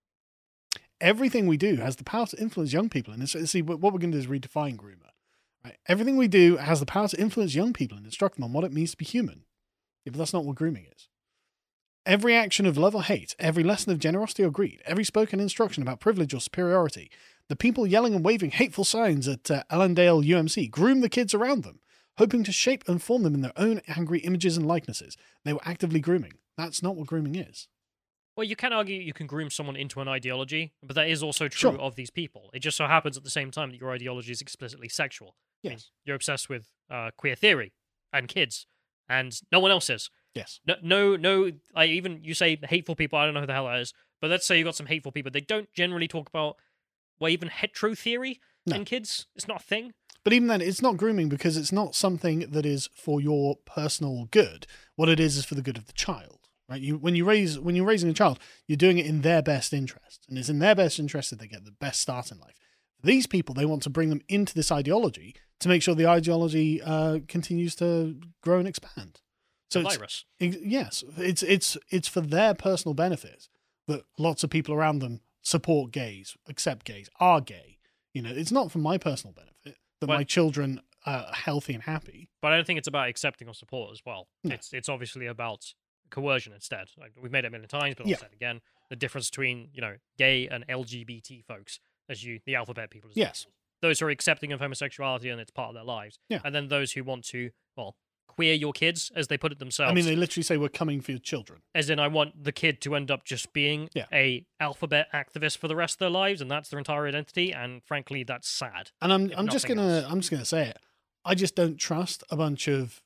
Speaker 2: Everything we do has the power to influence young people. And this, see, what we're going to do is redefine groomer. Right? Everything we do has the power to influence young people and instruct them on what it means to be human. Yeah, but that's not what grooming is. Every action of love or hate, every lesson of generosity or greed, every spoken instruction about privilege or superiority, the people yelling and waving hateful signs at uh, Allendale U M C groom the kids around them, hoping to shape and form them in their own angry images and likenesses. They were actively grooming. That's not what grooming is.
Speaker 1: Well, you can argue you can groom someone into an ideology, but that is also true
Speaker 2: Sure.
Speaker 1: of these people. It just so happens at the same time that your ideology is explicitly sexual. I mean,
Speaker 2: Yes.
Speaker 1: you're obsessed with uh, queer theory and kids, and no one else is.
Speaker 2: Yes.
Speaker 1: No, no, no. I even you say hateful people. I don't know who the hell that is, but let's say you got some hateful people. They don't generally talk about, well, even hetero theory
Speaker 2: No.
Speaker 1: in kids. It's not a thing.
Speaker 2: But even then, it's not grooming because it's not something that is for your personal good. What it is is for the good of the child, right? You when you raise when you're raising a child, you're doing it in their best interest, and it's in their best interest that they get the best start in life. These people, they want to bring them into this ideology to make sure the ideology uh, continues to grow and expand. So
Speaker 1: The
Speaker 2: it's,
Speaker 1: virus.
Speaker 2: ex- yes, it's it's it's for their personal benefit that lots of people around them support gays, accept gays, are gay. You know, it's not for my personal benefit that
Speaker 1: Well-
Speaker 2: my children are healthy and happy.
Speaker 1: But I don't think it's about accepting or support as well.
Speaker 2: No.
Speaker 1: It's it's obviously about coercion instead. Like, we've made it a million times, but I'll
Speaker 2: Yeah.
Speaker 1: say it again. The difference between, you know, gay and L G B T folks, as you, the alphabet people. As
Speaker 2: Yes.
Speaker 1: those who are accepting of homosexuality and it's part of their lives.
Speaker 2: Yeah.
Speaker 1: And then those who want to, well, queer your kids, as they put it themselves.
Speaker 2: I mean, they literally say we're coming for your children.
Speaker 1: as in, I want the kid to end up just being
Speaker 2: Yeah.
Speaker 1: a alphabet activist for the rest of their lives, and that's their entire identity. And frankly, that's sad.
Speaker 2: And I'm
Speaker 1: If
Speaker 2: I'm just
Speaker 1: nothing
Speaker 2: gonna
Speaker 1: else.
Speaker 2: I'm just gonna say it. I just don't trust a bunch of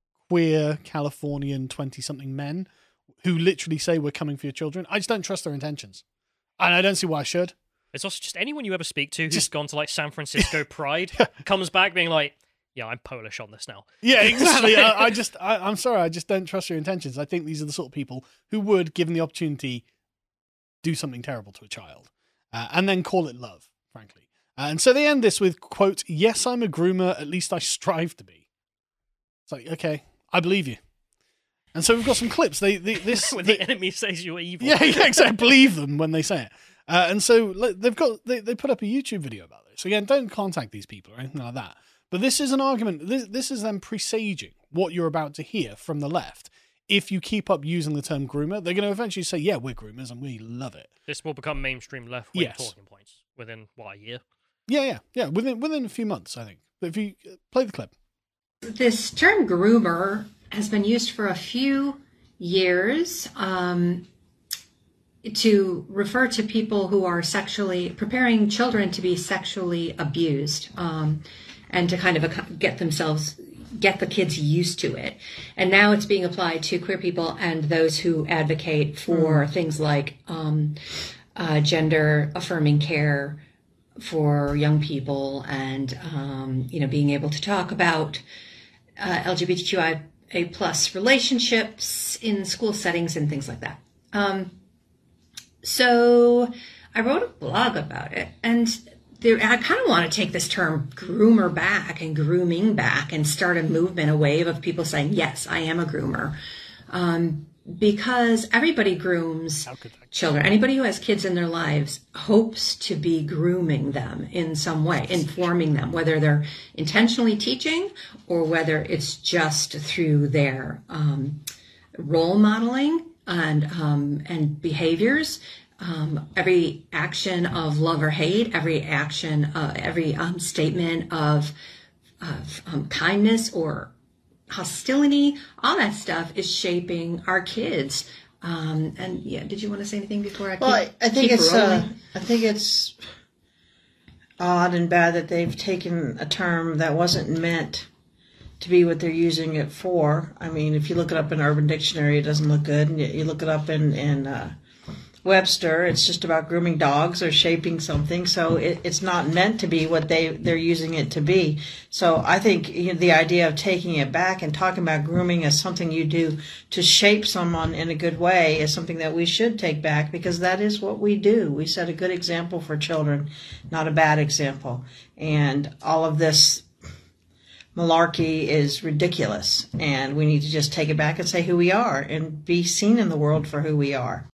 Speaker 2: queer Californian twenty something men who literally say we're coming for your children. I just don't trust their intentions, and I don't see why I should.
Speaker 1: It's also just anyone you ever speak to who's
Speaker 2: Just-
Speaker 1: gone to like San Francisco Pride comes back being like, yeah, I'm Polish on this now.
Speaker 2: Yeah, exactly. I, I just, I, I'm sorry, I just don't trust your intentions. I think these are the sort of people who would, given the opportunity, do something terrible to a child, uh, and then call it love, frankly. Uh, and so they end this with, quote, "Yes, I'm a groomer, at least I strive to be." It's like, okay, I believe you. And so we've got some clips. They, they this,
Speaker 1: when
Speaker 2: they-
Speaker 1: the enemy says you're evil.
Speaker 2: yeah, yeah, exactly. Believe them when they say it. Uh, and so like, they've got they, they put up a YouTube video about this. Again, don't contact these people or anything like that. But this is an argument. This, this is them presaging what you're about to hear from the left. If you keep up using the term groomer, they're going to eventually say, yeah, we're groomers and we love it.
Speaker 1: This will become mainstream left-wing
Speaker 2: Yes.
Speaker 1: talking points within, what, a year?
Speaker 2: Yeah, yeah, yeah. Within within a few months, I think. But if you uh, play the clip.
Speaker 7: This term groomer has been used for a few years um, to refer to people who are sexually preparing children to be sexually abused um, and to kind of ac- get themselves get the kids used to it. And now it's being applied to queer people and those who advocate for mm. things like um, uh, gender affirming care for young people and, um, you know, being able to talk about uh, L G B T Q I A plus relationships in school settings and things like that. Um, so I wrote a blog about it, and there, I kind of want to take this term groomer back and grooming back and start a movement, a wave of people saying, yes, I am a groomer. Um, because everybody grooms children. Anybody who has kids in their lives hopes to be grooming them in some way, informing them, whether they're intentionally teaching or whether it's just through their um, role modeling and um, and behaviors. Um, every action of love or hate, every action, uh, every um, statement of, of um, kindness or hostility, all that stuff is shaping our kids. Um, and yeah, did you want to say anything before I keep,
Speaker 8: well, I, I think
Speaker 7: keep
Speaker 8: it's
Speaker 7: rolling?
Speaker 8: uh, I think it's odd and bad that they've taken a term that wasn't meant to be what they're using it for. I mean, if you look it up in Urban Dictionary, it doesn't look good. And you look it up in in uh, Webster, it's just about grooming dogs or shaping something. So it, it's not meant to be what they, they're using it to be. So I think you know, the idea of taking it back and talking about grooming as something you do to shape someone in a good way is something that we should take back, because that is what we do. We set a good example for children, not a bad example. And all of this malarkey is ridiculous. And we need to just take it back and say who we are and be seen in the world for who we are.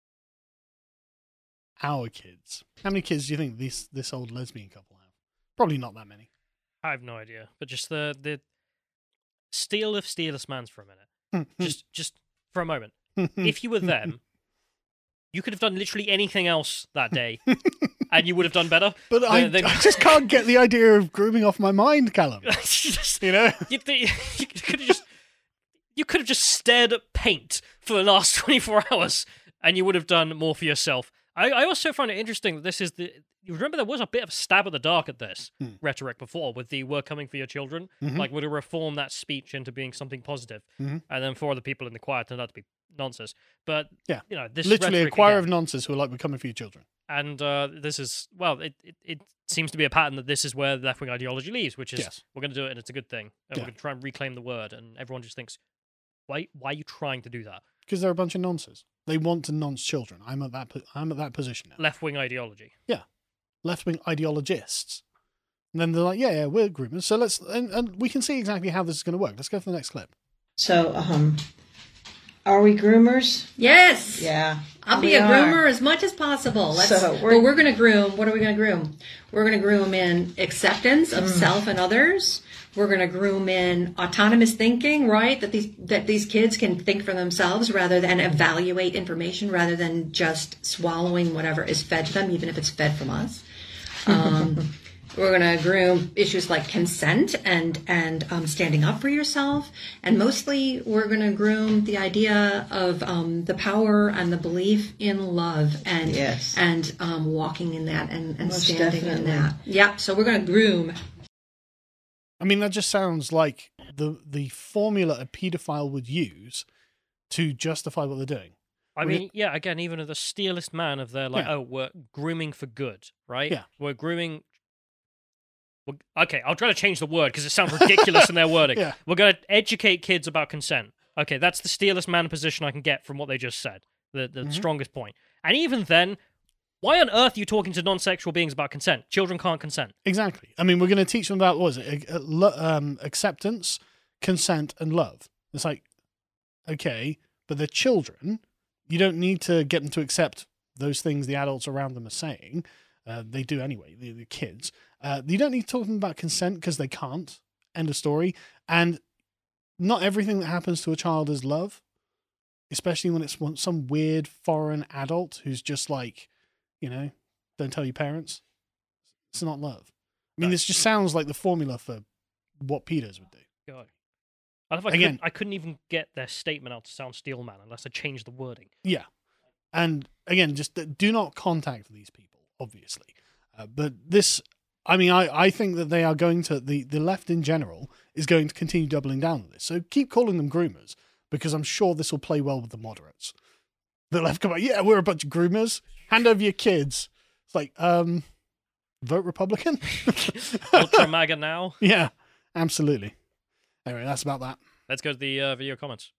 Speaker 2: Our kids. How many kids do you think this this old lesbian couple have? Probably not that many.
Speaker 1: I have no idea. But just the the steel of steelest mans for a minute. just just for a moment. If you were them, you could have done literally anything else that day, and you would have done better.
Speaker 2: But I,
Speaker 1: Then-
Speaker 2: I just can't get the idea of grooming off my mind, Callum.
Speaker 1: Just-
Speaker 2: You know?
Speaker 1: you, you could have just you could have just stared at paint for the last twenty-four hours, and you would have done more for yourself. I, I also find it interesting that this is the. You remember there was a bit of a stab at the dark at this
Speaker 2: Hmm.
Speaker 1: rhetoric before with the "we're coming for your children."
Speaker 2: Mhm.
Speaker 1: Like, would it reform that speech into being something positive?
Speaker 2: Mhm.
Speaker 1: And then for other people in the choir turned out to be nonsense. But
Speaker 2: Yeah.
Speaker 1: you know, this
Speaker 2: Literally a
Speaker 1: rhetoric
Speaker 2: choir
Speaker 1: again,
Speaker 2: of nonsense who are like, we're coming for your children.
Speaker 1: and uh, this is well, it, it it seems to be a pattern that this is where left wing ideology leaves, which is
Speaker 2: Yes.
Speaker 1: we're going to do it and it's a good thing, and
Speaker 2: Yeah.
Speaker 1: we're going to try and reclaim the word, and everyone just thinks, why why are you trying to do that?
Speaker 2: Because they're a bunch of nonsense. They want to nonce children. I'm at that. po- I'm at that position now.
Speaker 1: Left wing ideology.
Speaker 2: Left wing ideologists. And then they're like, yeah, yeah, we're groomers. So let's and, and we can see exactly how this is going to work. Let's go for the next clip.
Speaker 8: So, um, are we groomers?
Speaker 7: Yes.
Speaker 8: Yeah.
Speaker 7: I'll be
Speaker 8: we
Speaker 7: a
Speaker 8: are.
Speaker 7: groomer as much as possible. Let's,
Speaker 8: So we're-
Speaker 7: but we're going to groom. What are we going to groom? We're going to groom in acceptance of self and others. We're going to groom in autonomous thinking, right? That these that these kids can think for themselves rather than evaluate information, rather than just swallowing whatever is fed to them, even if it's fed from us. Um, we're going to groom issues like consent and and um, standing up for yourself, and mostly we're going to groom the idea of um, the power and the belief in love and
Speaker 8: Yes.
Speaker 7: and um, walking in that and, and
Speaker 8: Most
Speaker 7: standing in
Speaker 8: definitely.
Speaker 7: that. Yeah, so we're going to groom.
Speaker 2: I mean, that just sounds like the the formula a paedophile would use to justify what they're doing.
Speaker 1: I
Speaker 2: We're-
Speaker 1: mean, yeah, again, even the steelest man of their like,
Speaker 2: Yeah.
Speaker 1: oh, we're grooming for good, right?
Speaker 2: Yeah.
Speaker 1: We're grooming. We're... Okay, I'll try to change the word because it sounds ridiculous in their wording.
Speaker 2: Yeah.
Speaker 1: We're going to educate kids about consent. Okay, that's the steelest man position I can get from what they just said. The the
Speaker 2: Mhm.
Speaker 1: strongest point. And even then, why on earth are you talking to non-sexual beings about consent? Children can't consent.
Speaker 2: Exactly. I mean, we're going to teach them about, what is it, Uh, lo- um, acceptance, consent, and love. It's like, okay, but they're children. You don't need to get them to accept those things the adults around them are saying. Uh, they do anyway, the, the kids. Uh, you don't need to talk to them about consent because they can't. End of story. And not everything that happens to a child is love, especially when it's some weird foreign adult who's just like, you know, don't tell your parents. It's not love. I mean, this just sounds like the formula for what pedos would do.
Speaker 1: God. I, I,
Speaker 2: Again,
Speaker 1: couldn't, I couldn't even get their statement out to sound Steelman unless I changed the wording.
Speaker 2: Yeah. And again, just do not contact these people, obviously. Uh, but this, I mean, I, I think that they are going to, the, the left in general is going to continue doubling down on this. So keep calling them groomers, because I'm sure this will play well with the moderates. The left come out, yeah, we're a bunch of groomers. Hand over your kids. It's like, um, vote Republican?
Speaker 1: Ultra MAGA now?
Speaker 2: Yeah, absolutely. Anyway, that's about that.
Speaker 1: Let's go to the uh, video comments.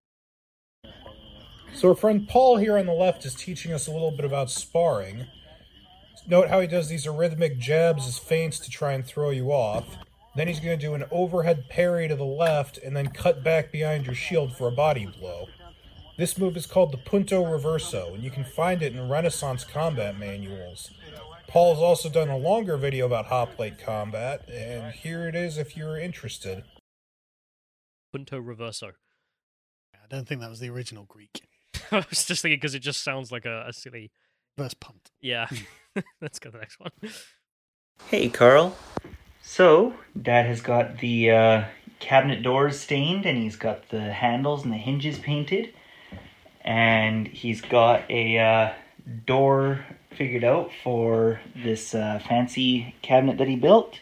Speaker 9: So our friend Paul here on the left is teaching us a little bit about sparring. Note how he does these arrhythmic jabs as feints to try and throw you off. Then he's going to do an overhead parry to the left and then cut back behind your shield for a body blow. This move is called the Punto Reverso, and you can find it in Renaissance combat manuals. Paul has also done a longer video about hoplite combat, and here it is if you're interested.
Speaker 1: Punto Reverso.
Speaker 2: I don't think that was the original Greek.
Speaker 1: I was just thinking because it just sounds like a, a silly...
Speaker 2: Verse punt.
Speaker 1: Yeah. Let's go to the next one.
Speaker 10: Hey, Carl. So, Dad has got the uh, cabinet doors stained, and he's got the handles and the hinges painted. And he's got a uh, door figured out for this uh, fancy cabinet that he built.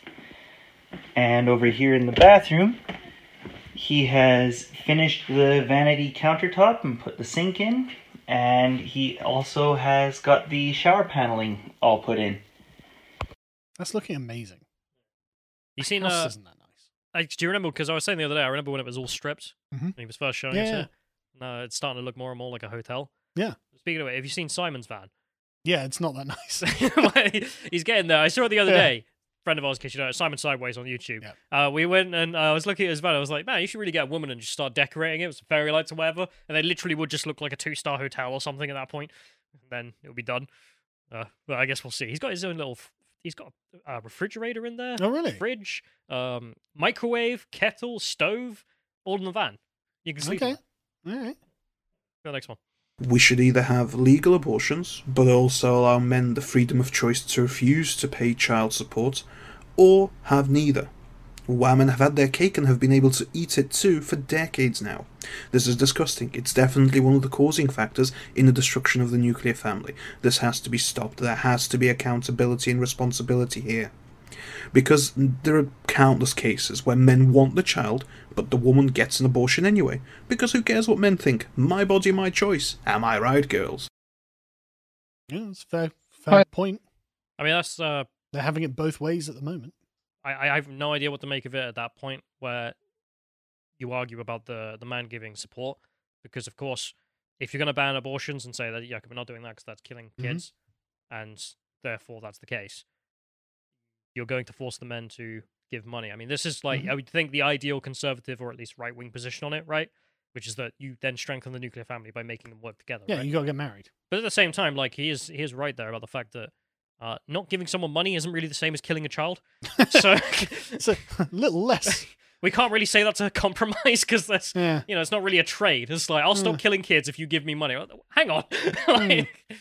Speaker 10: And over here in the bathroom, he has finished the vanity countertop and put the sink in. And he also has got the shower paneling all put in.
Speaker 2: That's looking amazing.
Speaker 1: You seen?
Speaker 2: House
Speaker 1: Uh,
Speaker 2: isn't that nice?
Speaker 1: I, do you remember? Because I was saying the other day, I remember when it was all stripped.
Speaker 2: Mm-hmm.
Speaker 1: When he was first showing
Speaker 2: Yeah,
Speaker 1: it.
Speaker 2: yeah.
Speaker 1: No, it's starting to look more and more like a hotel.
Speaker 2: Yeah.
Speaker 1: Speaking of it, have you seen Simon's van?
Speaker 2: Yeah, it's not that nice.
Speaker 1: He's getting there. I saw it the other
Speaker 2: Yeah.
Speaker 1: day. Friend of ours, in case you know, Simon Sideways on YouTube. Uh, we went and uh, I was looking at his van. I was like, man, you should really get a woman and just start decorating it with some fairy lights or whatever. And they literally would just look like a two-star hotel or something at that point. And then it'll be done. Uh, but I guess we'll see. He's got his own little. He's got a refrigerator in there.
Speaker 2: Oh, really?
Speaker 1: Fridge, um, microwave, kettle, stove, all in the van. You can sleep.
Speaker 2: Okay.
Speaker 1: In
Speaker 2: All right.
Speaker 1: the next one.
Speaker 11: We should either have legal abortions, but also allow men the freedom of choice to refuse to pay child support, or have neither. Women have had their cake and have been able to eat it too for decades now. This is disgusting. It's definitely one of the causing factors in the destruction of the nuclear family. This has to be stopped. There has to be accountability and responsibility here. Because there are countless cases where men want the child, but the woman gets an abortion anyway. Because who cares what men think? My body, my choice. Am I right, girls?
Speaker 2: Yeah, that's a fair, fair point.
Speaker 1: I mean, that's. Uh,
Speaker 2: They're having it both ways at the moment.
Speaker 1: I, I have no idea what to make of it at that point where you argue about the, the man giving support. Because, of course, if you're going to ban abortions and say that, yeah, we're not doing that because that's killing kids, mm-hmm. and therefore that's the case, you're going to force the men to give money. I mean, this is like, mm-hmm. I would think the ideal conservative or at least right-wing position on it, right? Which is that you then strengthen the nuclear family by making them work together.
Speaker 2: Yeah,
Speaker 1: right?
Speaker 2: you got to get married.
Speaker 1: But at the same time, like, he is, he is right there about the fact that Uh, not giving someone money isn't really the same as killing a child. So
Speaker 2: it's a little less.
Speaker 1: We can't really say that's a compromise because that's,
Speaker 2: yeah.
Speaker 1: you know, it's not really a trade. It's like, I'll stop
Speaker 2: mm.
Speaker 1: killing kids if you give me money. Hang on. like,
Speaker 2: mm.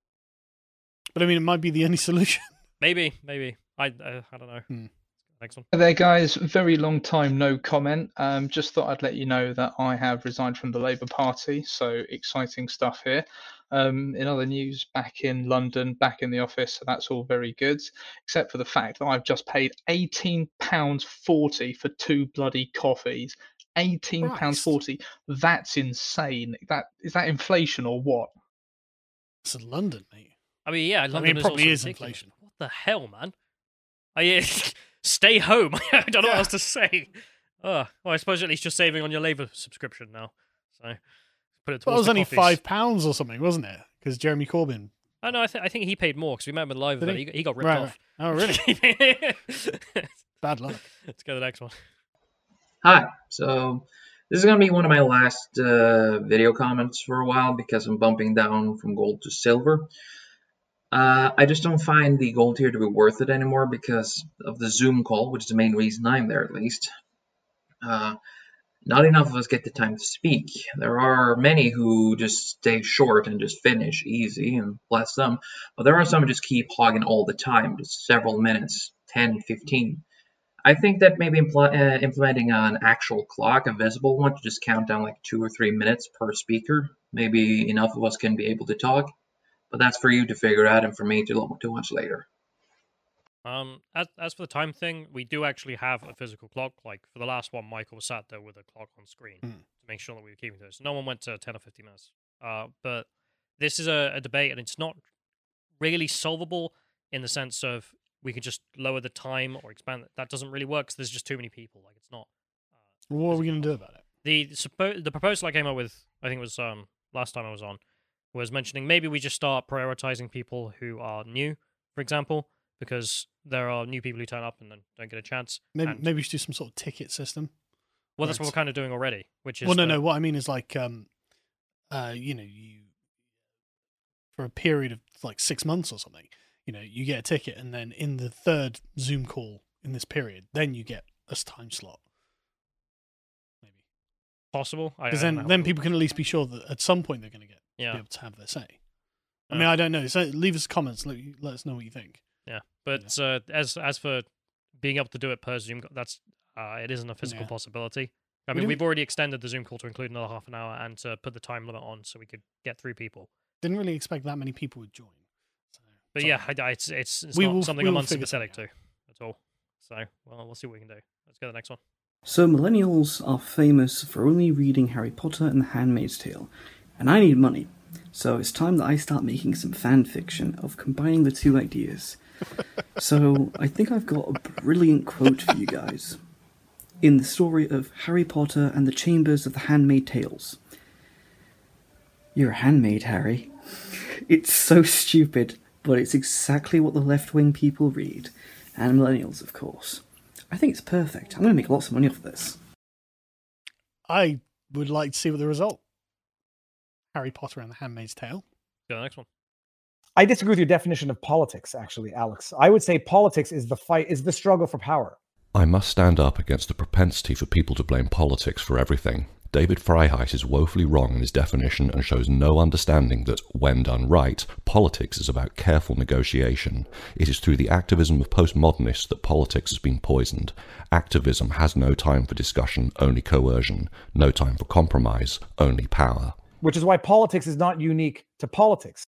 Speaker 2: But I mean, it might be the only solution.
Speaker 1: Maybe, maybe. I, uh, I don't know.
Speaker 2: Hmm.
Speaker 1: Next one.
Speaker 12: Hey there, guys. Very long time no comment. Um, just thought I'd let you know that I have resigned from the Labour Party. So exciting stuff here. Um, in other news, back in London, back in the office, so that's all very good, except for the fact that I've just paid eighteen pounds forty for two bloody coffees. eighteen pounds forty. That's insane. That is that inflation or what?
Speaker 2: It's in London, mate.
Speaker 1: I mean, yeah, London
Speaker 2: I mean, it
Speaker 1: is
Speaker 2: probably
Speaker 1: also
Speaker 2: is
Speaker 1: ridiculous.
Speaker 2: inflation.
Speaker 1: What the hell, man? I uh, stay home. I don't know
Speaker 2: Yeah.
Speaker 1: what else to say. Oh, well, I suppose at least you're saving on your Labour subscription now. So put it
Speaker 2: Well, it
Speaker 1: towards
Speaker 2: was
Speaker 1: the
Speaker 2: only
Speaker 1: coffees.
Speaker 2: five pounds or something, wasn't it? Because Jeremy Corbyn.
Speaker 1: Oh no, I, th- I think he paid more because we met him in live
Speaker 2: Did
Speaker 1: event.
Speaker 2: he?
Speaker 1: He? Got, he got ripped
Speaker 2: Right,
Speaker 1: off.
Speaker 2: right. Oh, really? Bad luck.
Speaker 1: Let's go to the next one.
Speaker 13: Hi. So this is going to be one of my last uh, video comments for a while because I'm bumping down from gold to silver. Uh, I just don't find the gold tier to be worth it anymore because of the Zoom call, which is the main reason I'm there at least. Uh, not enough of us get the time to speak. There are many who just stay short and just finish easy, and bless them. But there are some who just keep hogging all the time, just several minutes, ten, fifteen. I think that maybe impl- uh, implementing an actual clock, a visible one, to just count down like two or three minutes per speaker, maybe enough of us can be able to talk. But that's for you to figure out and for me to, to watch later.
Speaker 1: Um, as as for the time thing, we do actually have a physical clock. Like for the last one, Michael sat there with a clock on screen
Speaker 2: Mm.
Speaker 1: to make sure that we were keeping to it. So no one went to ten or fifteen minutes. Uh, but this is a, a debate, and it's not really solvable in the sense of we could just lower the time or expand it. That doesn't really work because there's just too many people. Like it's not.
Speaker 2: What are we going to do about it?
Speaker 1: The suppo- the proposal I came up with, I think it was um last time I was on, was mentioning maybe we just start prioritizing people who are new, for example, because there are new people who turn up and then don't get a chance.
Speaker 2: Maybe
Speaker 1: and,
Speaker 2: maybe we should do some sort of ticket system.
Speaker 1: well, that's
Speaker 2: Right.
Speaker 1: what we're kind of doing already, which is
Speaker 2: Well, no,
Speaker 1: the-
Speaker 2: no. What I mean is like, um, uh, you know, you for a period of like six months or something, you know, you get a ticket, and then in the third Zoom call in this period, then you get a time slot.
Speaker 1: possible. I, I
Speaker 2: Because
Speaker 1: don't
Speaker 2: then,
Speaker 1: know.
Speaker 2: then people can at least be sure that at some point they're going to get
Speaker 1: Yeah.
Speaker 2: be able to have their say. I
Speaker 1: Yeah.
Speaker 2: mean, I don't know. So leave us comments. Let, let us know what you think.
Speaker 1: Yeah, but uh, as as for being able to do it per Zoom, co- that's uh, it isn't a physical
Speaker 2: Yeah.
Speaker 1: possibility. I
Speaker 2: We
Speaker 1: mean,
Speaker 2: didn't-
Speaker 1: we've already extended the Zoom call to include another half an hour and to put the time limit on so we could get three people.
Speaker 2: Didn't really expect that many people would join.
Speaker 1: But yeah, I, I- it's it's, it's
Speaker 2: We
Speaker 1: not
Speaker 2: will-
Speaker 1: something
Speaker 2: we
Speaker 1: I'm
Speaker 2: will figure
Speaker 1: unsympathetic to at all. So, well, we'll see what we can do. Let's go to the next one.
Speaker 14: So millennials are famous for only reading Harry Potter and The Handmaid's Tale, and I need money, so it's time that I start making some fan fiction of combining the two ideas. So I think I've got a brilliant quote for you guys. In the story of Harry Potter and the Chambers of the Handmaid Tales. You're a handmaid, Harry. It's so stupid, but it's exactly what the left-wing people read, and millennials, of course. I think it's perfect. I'm going to make lots of money off this.
Speaker 2: I would like to see what the result. Harry Potter and the Handmaid's Tale.
Speaker 1: Go to the next one.
Speaker 15: I disagree with your definition of politics, actually, Alex. I would say politics is the fight, is the struggle for power.
Speaker 16: I must stand up against the propensity for people to blame politics for everything. David Freiheit is woefully wrong in his definition and shows no understanding that, when done right, politics is about careful negotiation. It is through the activism of postmodernists that politics has been poisoned. Activism has no time for discussion, only coercion. No time for compromise, only power.
Speaker 15: Which is why politics is not unique to politics.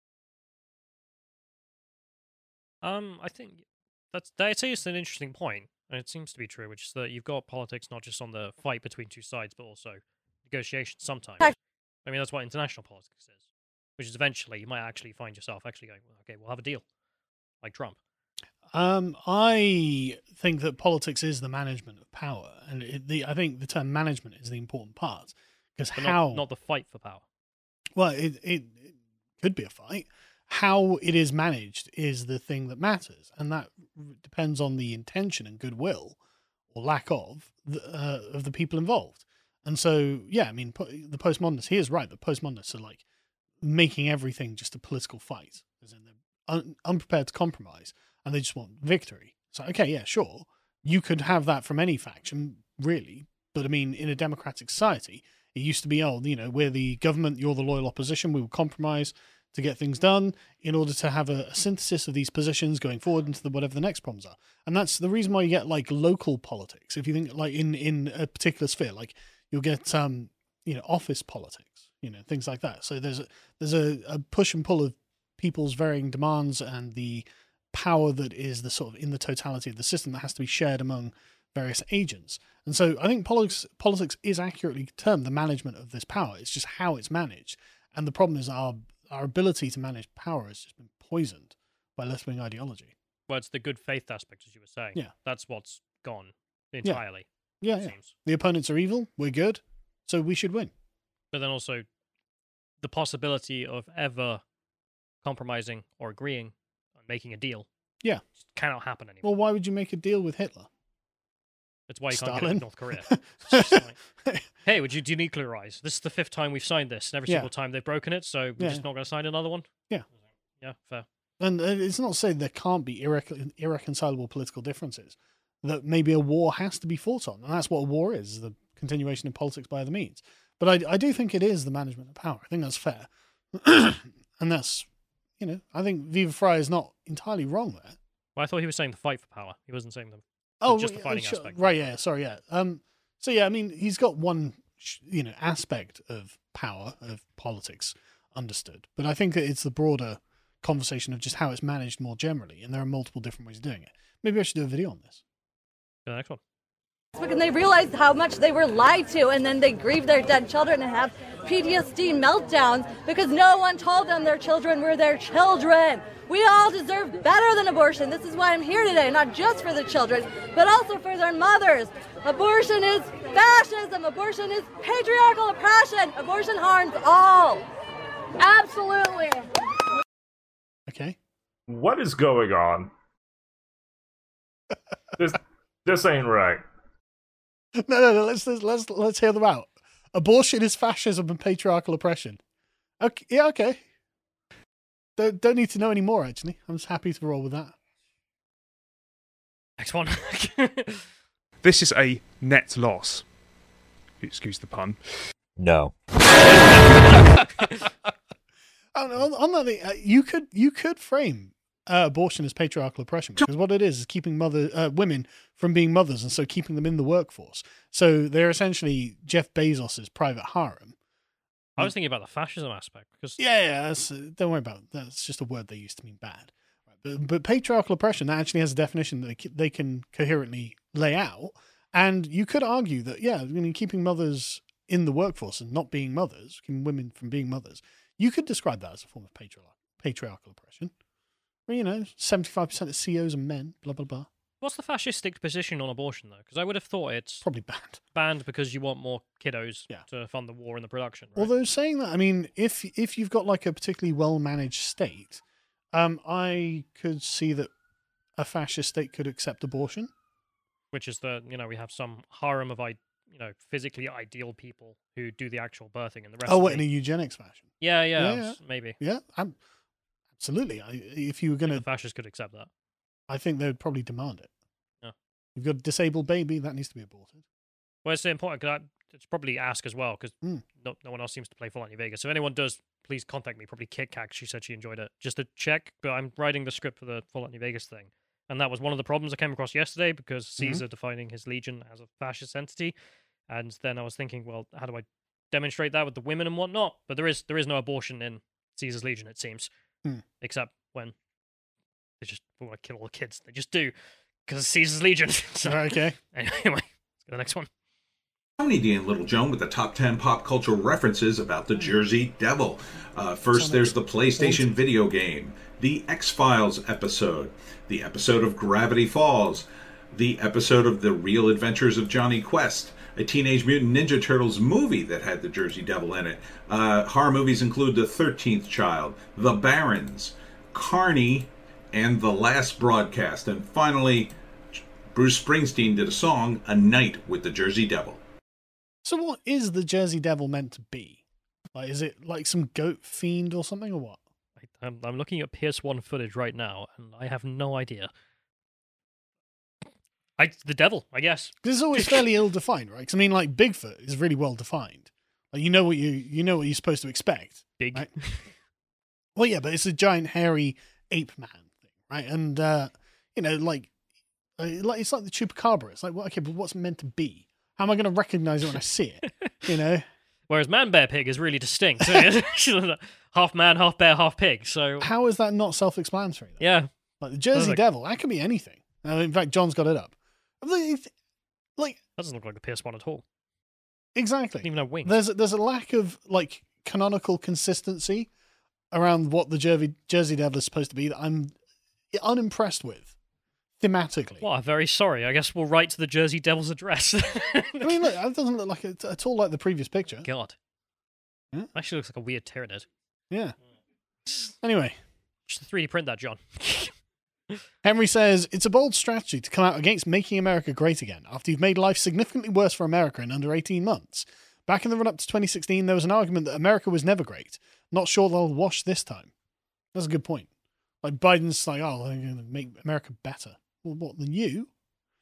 Speaker 1: Um, I think that's that's just an interesting point, and it seems to be true, which is that you've got politics not just on the fight between two sides, but also negotiation sometimes. I mean, that's what international politics is, which is eventually you might actually find yourself actually going, well, okay, we'll have a deal, like Trump.
Speaker 2: Um, I think that politics is the management of power, and it, the I think the term management is the important part because
Speaker 1: But
Speaker 2: how
Speaker 1: not, not the fight for power.
Speaker 2: well it, it it could be a fight. How it is managed is the thing that matters, and that depends on the intention and goodwill, or lack of, the, uh, of the people involved. And so, yeah, I mean, po- the postmodernists, he is right. The postmodernists are like making everything just a political fight, as in they're un- unprepared to compromise, and they just want victory. So, okay, yeah, sure, you could have that from any faction, really. But I mean, in a democratic society, it used to be, oh, you know, we're the government, you're the loyal opposition, we will compromise to get things done in order to have a, a synthesis of these positions going forward into the, whatever the next problems are. And that's the reason why you get like local politics. If you think like in, in a particular sphere, like you'll get, um, you know, office politics, you know, things like that. So there's a, there's a, a push and pull of people's varying demands and the power that is the sort of in the totality of the system that has to be shared among various agents. And so I think politics, politics is accurately termed the management of this power. It's just how it's managed. And the problem is our our ability to manage power has just been poisoned by left-wing ideology.
Speaker 1: Well, it's the good faith aspect, as you were saying.
Speaker 2: Yeah.
Speaker 1: That's what's gone entirely.
Speaker 2: Yeah,
Speaker 1: it
Speaker 2: yeah.
Speaker 1: seems.
Speaker 2: The opponents are evil, we're good, so we should win.
Speaker 1: But then also the possibility of ever compromising or agreeing on making a deal
Speaker 2: Yeah.
Speaker 1: just cannot happen anymore.
Speaker 2: Well, why would you make a deal with Hitler?
Speaker 1: That's why you can't get
Speaker 2: Stalin?
Speaker 1: it with North Korea. It's just like, hey, would you denuclearize? This is the fifth time we've signed this, and every
Speaker 2: Yeah.
Speaker 1: single time they've broken it, so we're
Speaker 2: Yeah.
Speaker 1: just not going to sign another one?
Speaker 2: Yeah.
Speaker 1: Yeah, fair.
Speaker 2: And uh, it's not saying there can't be irrecon- irreconcilable political differences. that maybe a war has to be fought on. And that's what a war is, the continuation of politics by other means. But I, I do think it is the management of power. I think that's fair. And that's, you know, I think Viva Frei is not entirely wrong there.
Speaker 1: Well, I thought he was saying the fight for power. He wasn't saying the,
Speaker 2: Oh,
Speaker 1: just the
Speaker 2: right,
Speaker 1: fighting
Speaker 2: sure.
Speaker 1: aspect.
Speaker 2: Right, yeah, sorry, yeah. Um, so, yeah, I mean, he's got one, you know, aspect of power, of politics, understood. But I think that it's the broader conversation of just how it's managed more generally, and there are multiple different ways of doing it. Maybe I should do a video on this.
Speaker 1: The next one.
Speaker 17: And they realized how much they were lied to, and then they grieve their dead children and have P T S D meltdowns because no one told them their children were their children. We all deserve better than abortion. This is why I'm here today, not just for the children, but also for their mothers. Abortion is fascism. Abortion is patriarchal oppression. Abortion harms all. Absolutely.
Speaker 2: Okay.
Speaker 18: What is going on? this this ain't right.
Speaker 2: No, no, no. Let's let's let's, let's hear them out. Abortion is fascism and patriarchal oppression. Okay, yeah, okay. Don't don't need to know any more. Actually, I'm just happy to roll with that.
Speaker 1: Next one.
Speaker 19: This is a net loss. Excuse the pun.
Speaker 20: No.
Speaker 2: on, on, on that thing, uh, you could you could frame uh, abortion as patriarchal oppression, because what it is is keeping mother uh, women from being mothers, and so keeping them in the workforce. So they're essentially Jeff Bezos's private harem.
Speaker 1: I was thinking about the fascism aspect because
Speaker 2: Yeah, yeah. That's, uh, don't worry about it. That's just a word they used to mean bad. Right? But, but patriarchal oppression, that actually has a definition that they, c- they can coherently lay out. And you could argue that, yeah, I mean, keeping mothers in the workforce and not being mothers, keeping women from being mothers, you could describe that as a form of patriarchal, patriarchal oppression. Well, you know, seventy-five percent of C E Os are men, blah, blah, blah.
Speaker 1: What's the fascistic position on abortion, though? Because I would have thought it's
Speaker 2: probably banned.
Speaker 1: Banned because you want more kiddos
Speaker 2: Yeah.
Speaker 1: to fund the war and the production. Right?
Speaker 2: Although saying that, I mean, if if you've got like a particularly well-managed state, um, I could see that a fascist state could accept abortion.
Speaker 1: Which is the, you know, we have some harem of, I, you know, physically ideal people who do the actual birthing, and the rest
Speaker 2: Oh,
Speaker 1: of
Speaker 2: what,
Speaker 1: the...
Speaker 2: in a eugenics fashion?
Speaker 1: Yeah, yeah,
Speaker 2: Yeah,
Speaker 1: I
Speaker 2: yeah.
Speaker 1: was- maybe.
Speaker 2: Yeah, I'm, absolutely. I, if you were going
Speaker 1: The
Speaker 2: to,
Speaker 1: fascists could accept that.
Speaker 2: I think they would probably demand it.
Speaker 1: Yeah.
Speaker 2: You've got a disabled baby, that needs to be aborted.
Speaker 1: Well, it's important because it's probably ask as well because
Speaker 2: Mm.
Speaker 1: no, no one else seems to play Fallout New Vegas. So if anyone does, please contact me. Probably Kit Kat. She said she enjoyed it. Just to check, but I'm writing the script for the Fallout New Vegas thing. And that was one of the problems I came across yesterday because Caesar defining his legion as a fascist entity. And then I was thinking, well, how do I demonstrate that with the women and whatnot? But there is there is no abortion in Caesar's legion, it seems.
Speaker 2: Hmm.
Speaker 1: Except when they just want to kill all the kids. They just do because it's Caesar's legion. So,
Speaker 2: Okay.
Speaker 1: Anyway, let's go to the next one.
Speaker 21: Tony D and Little Joan with the top ten pop cultural references about the Jersey Devil. Uh, first, there's the PlayStation video game, the X-Files episode, the episode of Gravity Falls, the episode of The Real Adventures of Johnny Quest, a Teenage Mutant Ninja Turtles movie that had the Jersey Devil in it. Uh, horror movies include The thirteenth Child, The Barons, Carney, and The Last Broadcast. And finally, Bruce Springsteen did a song, A Night with the Jersey Devil.
Speaker 2: So what is the Jersey Devil meant to be? Like, is it like some goat fiend or something, or what?
Speaker 1: I, I'm, I'm looking at P S one footage right now, and I have no idea. I the devil, I guess.
Speaker 2: This is always fairly ill-defined, right? 'Cause I mean, like, Bigfoot is really well-defined. Like, you know what you you know what you're supposed to expect.
Speaker 1: Big.
Speaker 2: Right? Well, yeah, but it's a giant, hairy ape man thing, right? And, uh, you know, like, uh, like it's like the chupacabra. It's like, well, okay, but what's it meant to be? How am I going to recognize it when I see it? You know?
Speaker 1: Whereas Man Bear Pig is really distinct. Half man, half bear, half pig. So
Speaker 2: How is that not self-explanatory? Then?
Speaker 1: yeah,
Speaker 2: Like the Jersey
Speaker 1: Like-
Speaker 2: Devil, that could be anything. Uh, in fact, John's got it up. Like,
Speaker 1: that doesn't look like a P S one at all.
Speaker 2: exactly.
Speaker 1: Doesn't even have wings.
Speaker 2: There's a, there's a lack of like canonical consistency around what the Jersey Jersey Devil is supposed to be that I'm unimpressed with thematically.
Speaker 1: Well, I'm very sorry. I guess we'll write to the Jersey Devil's address.
Speaker 2: I mean, look, it doesn't look like it at all like the previous picture.
Speaker 1: God.
Speaker 2: Yeah.
Speaker 1: Actually looks like a weird Tyrannid.
Speaker 2: Yeah. Anyway,
Speaker 1: Just three D print that, John.
Speaker 2: Henry says, it's a bold strategy to come out against making America great again after you've made life significantly worse for America in under eighteen months. Back in the run-up to twenty sixteen, there was an argument that America was never great. Not sure they'll wash this time. That's a good point. Like, Biden's like, oh, they're going to make America better. Well, what, than you?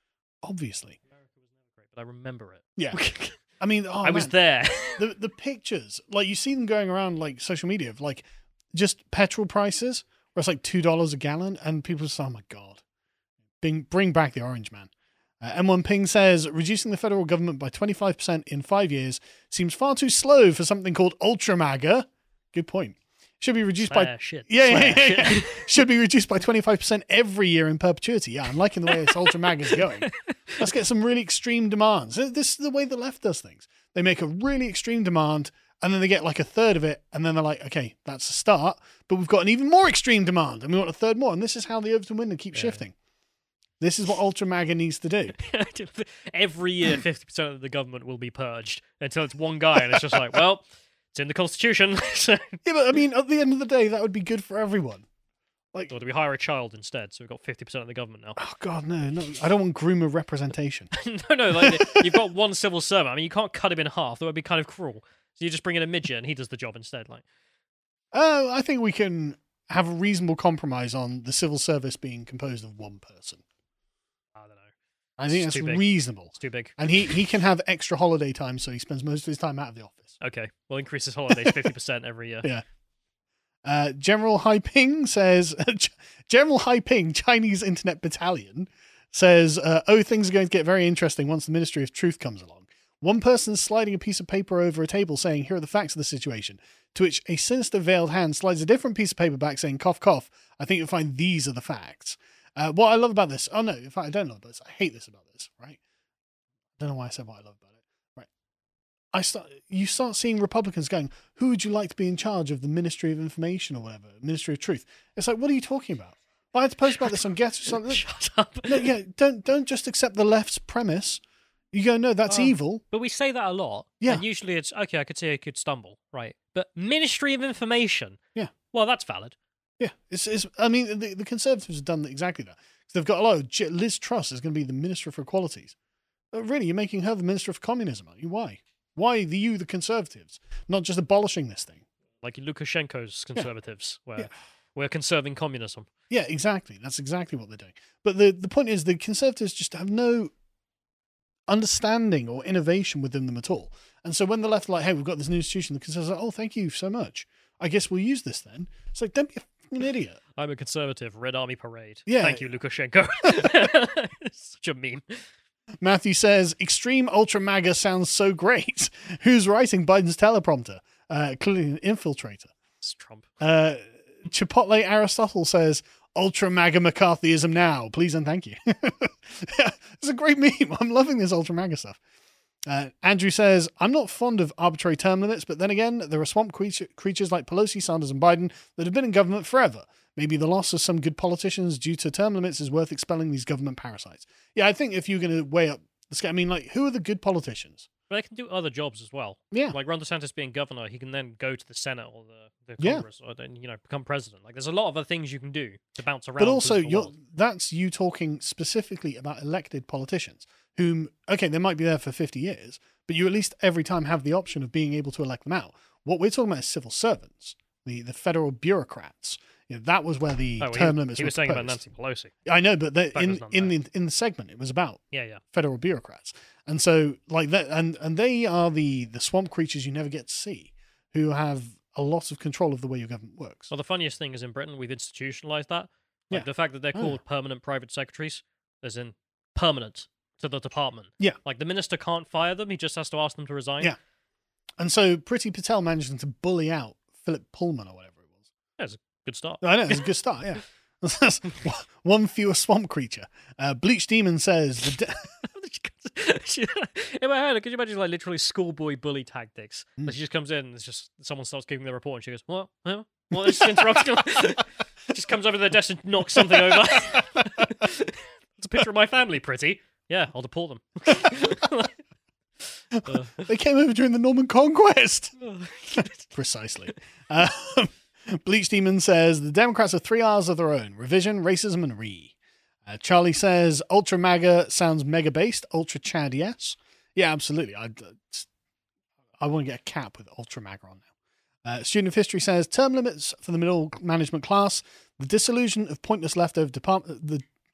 Speaker 2: obviously.
Speaker 1: But I remember it.
Speaker 2: Yeah. I mean, oh,
Speaker 1: I was
Speaker 2: man.
Speaker 1: there.
Speaker 2: the the pictures, like you see them going around like social media of like just petrol prices where it's like two dollars a gallon, and people say, "Oh my god, bring bring back the orange man." Uh, M one Ping says reducing the federal government by twenty-five percent in five years seems far too slow for something called Ultra MAGA. Good point. Should be reduced
Speaker 1: Swear
Speaker 2: by
Speaker 1: shit.
Speaker 2: yeah,
Speaker 1: Swear
Speaker 2: yeah, yeah,
Speaker 1: shit.
Speaker 2: yeah. Should be reduced by twenty-five percent every year in perpetuity. Yeah, I'm liking the way this Ultra MAGA is going. Let's get some really extreme demands. This is the way the left does things. They make a really extreme demand, and then they get like a third of it, and then they're like, okay, that's a start, but we've got an even more extreme demand, and we want a third more, and this is how the Overton window keeps
Speaker 1: Yeah.
Speaker 2: shifting. This is what Ultra MAGA needs to do.
Speaker 1: Every year, fifty percent of the government will be purged until it's one guy, and it's just like, well, it's in the Constitution. So,
Speaker 2: Yeah, but I mean, at the end of the day, that would be good for everyone. Like,
Speaker 1: or do we hire a child instead? So we've got fifty percent of the government now.
Speaker 2: oh god, no, no, I don't want groomer representation.
Speaker 1: no, no, like, you've got one civil servant. I mean, you can't cut him in half. That would be kind of cruel. So you just bring in a midget, and he does the job instead. Like,
Speaker 2: Oh, I think we can have a reasonable compromise on the civil service being composed of one person.
Speaker 1: I don't know.
Speaker 2: I think
Speaker 1: It's
Speaker 2: that's
Speaker 1: too big.
Speaker 2: reasonable.
Speaker 1: It's too big.
Speaker 2: And he, he can have extra holiday time, so he spends most of his time out of the office.
Speaker 1: Okay, we'll increase his holidays fifty percent every year.
Speaker 2: Yeah. Uh, General Haiping says, General Haiping, Chinese Internet Battalion, says, uh, oh, things are going to get very interesting once the Ministry of Truth comes along. One person is sliding a piece of paper over a table saying, here are the facts of the situation, to which a sinister veiled hand slides a different piece of paper back saying, cough, cough, I think you'll find these are the facts. Uh, what I love about this, oh no, in fact, I don't love this, I hate this about this, right? I don't know why I said what I love about it. Right. I start, you start seeing Republicans going, who would you like to be in charge of the Ministry of Information or whatever, Ministry of Truth? It's like, what are you talking about? I had to post about this on Get or something.
Speaker 1: Shut up.
Speaker 2: No, yeah, don't don't just accept the left's premise. You go, no, that's
Speaker 1: Oh.
Speaker 2: evil.
Speaker 1: But we say that a lot.
Speaker 2: Yeah.
Speaker 1: And usually it's, okay, I could see I could stumble, right? But Ministry of Information.
Speaker 2: Yeah.
Speaker 1: Well, that's valid.
Speaker 2: Yeah, it's, it's I mean, the, the Conservatives have done exactly that. So they've got a lot of, J- Liz Truss is going to be the Minister for Equalities. But really, you're making her the Minister for Communism, aren't you? Why? Why the you, the Conservatives, not just abolishing this thing?
Speaker 1: Like Lukashenko's Conservatives, where
Speaker 2: Yeah.
Speaker 1: we're conserving communism.
Speaker 2: Yeah, exactly. That's exactly what they're doing. But the, the point is, the Conservatives just have no understanding or innovation within them at all. And so when the left are like, hey, we've got this new institution, the Conservatives are like, oh, thank you so much. I guess we'll use this then. It's like, don't be a fucking idiot.
Speaker 1: I'm a conservative. Red Army Parade.
Speaker 2: Yeah.
Speaker 1: Thank you, Lukashenko. Such a meme.
Speaker 2: Matthew says, extreme ultra MAGA sounds so great. Who's writing Biden's teleprompter? Uh, clearly an infiltrator.
Speaker 1: It's Trump.
Speaker 2: Uh, Chipotle Aristotle says, ultra MAGA McCarthyism now. Please and thank you. It's a great meme. I'm loving this ultra MAGA stuff. Uh, Andrew says, I'm not fond of arbitrary term limits, but then again, there are swamp creature, creatures like Pelosi, Sanders, and Biden that have been in government forever. Maybe the loss of some good politicians due to term limits is worth expelling these government parasites. Yeah, I think if you're going to weigh up the scale, I mean, like, who are the good politicians?
Speaker 1: But they can do other jobs as well.
Speaker 2: Yeah.
Speaker 1: Like Ron DeSantis being governor, he can then go to the Senate or the, the
Speaker 2: Yeah.
Speaker 1: Congress or then, you know, become president. Like, there's a lot of other things you can do to bounce around.
Speaker 2: But
Speaker 1: the
Speaker 2: also,
Speaker 1: political
Speaker 2: you're,
Speaker 1: world.
Speaker 2: that's you talking specifically about elected politicians, whom, okay, they might be there for fifty years, but you at least every time have the option of being able to elect them out. What we're talking about is civil servants, the, the federal bureaucrats. You know, that was where the
Speaker 1: Oh, well,
Speaker 2: term
Speaker 1: he,
Speaker 2: limits
Speaker 1: he
Speaker 2: were
Speaker 1: was saying about
Speaker 2: proposed.
Speaker 1: Nancy Pelosi.
Speaker 2: I know, but the,
Speaker 1: That
Speaker 2: in
Speaker 1: was done
Speaker 2: in the in the segment, it was about
Speaker 1: Yeah, yeah.
Speaker 2: federal bureaucrats, and so like that, and and they are the the swamp creatures you never get to see, who have a lot of control of the way your government works.
Speaker 1: Well, the funniest thing is in Britain, we've institutionalized that. Like,
Speaker 2: Yeah.
Speaker 1: the fact that they're
Speaker 2: Oh,
Speaker 1: called
Speaker 2: yeah.
Speaker 1: permanent private secretaries, as in permanent to the department.
Speaker 2: Yeah.
Speaker 1: Like, the minister can't fire them, he just has to ask them to resign.
Speaker 2: Yeah, and so Priti Patel managed to bully out Philip Pullman or whatever it was.
Speaker 1: Yeah, it's a good start.
Speaker 2: I know, it's a good start, yeah. That's one fewer swamp creature. Uh, Bleach Demon says, the de-
Speaker 1: In my head, could you imagine like literally schoolboy bully tactics?
Speaker 2: Mm.
Speaker 1: Like, she just comes in and it's just someone starts giving the report and she goes, "What? Huh? What?" It's just interrupting. Just comes over to the desk and knocks something over. It's a picture of my family, pretty. Yeah, I'll deport them. Uh,
Speaker 2: they came over during the Norman Conquest. Precisely. Um, Bleach Demon says, the Democrats have three R's of their own: revision, racism, and re. Uh, Charlie says, ultra MAGA sounds mega based. Ultra Chad, yes. Yeah, absolutely. I, I want to get a cap with ultra MAGA on now. Uh, Student of History says, term limits for the middle management class, the disillusion of pointless leftover department, the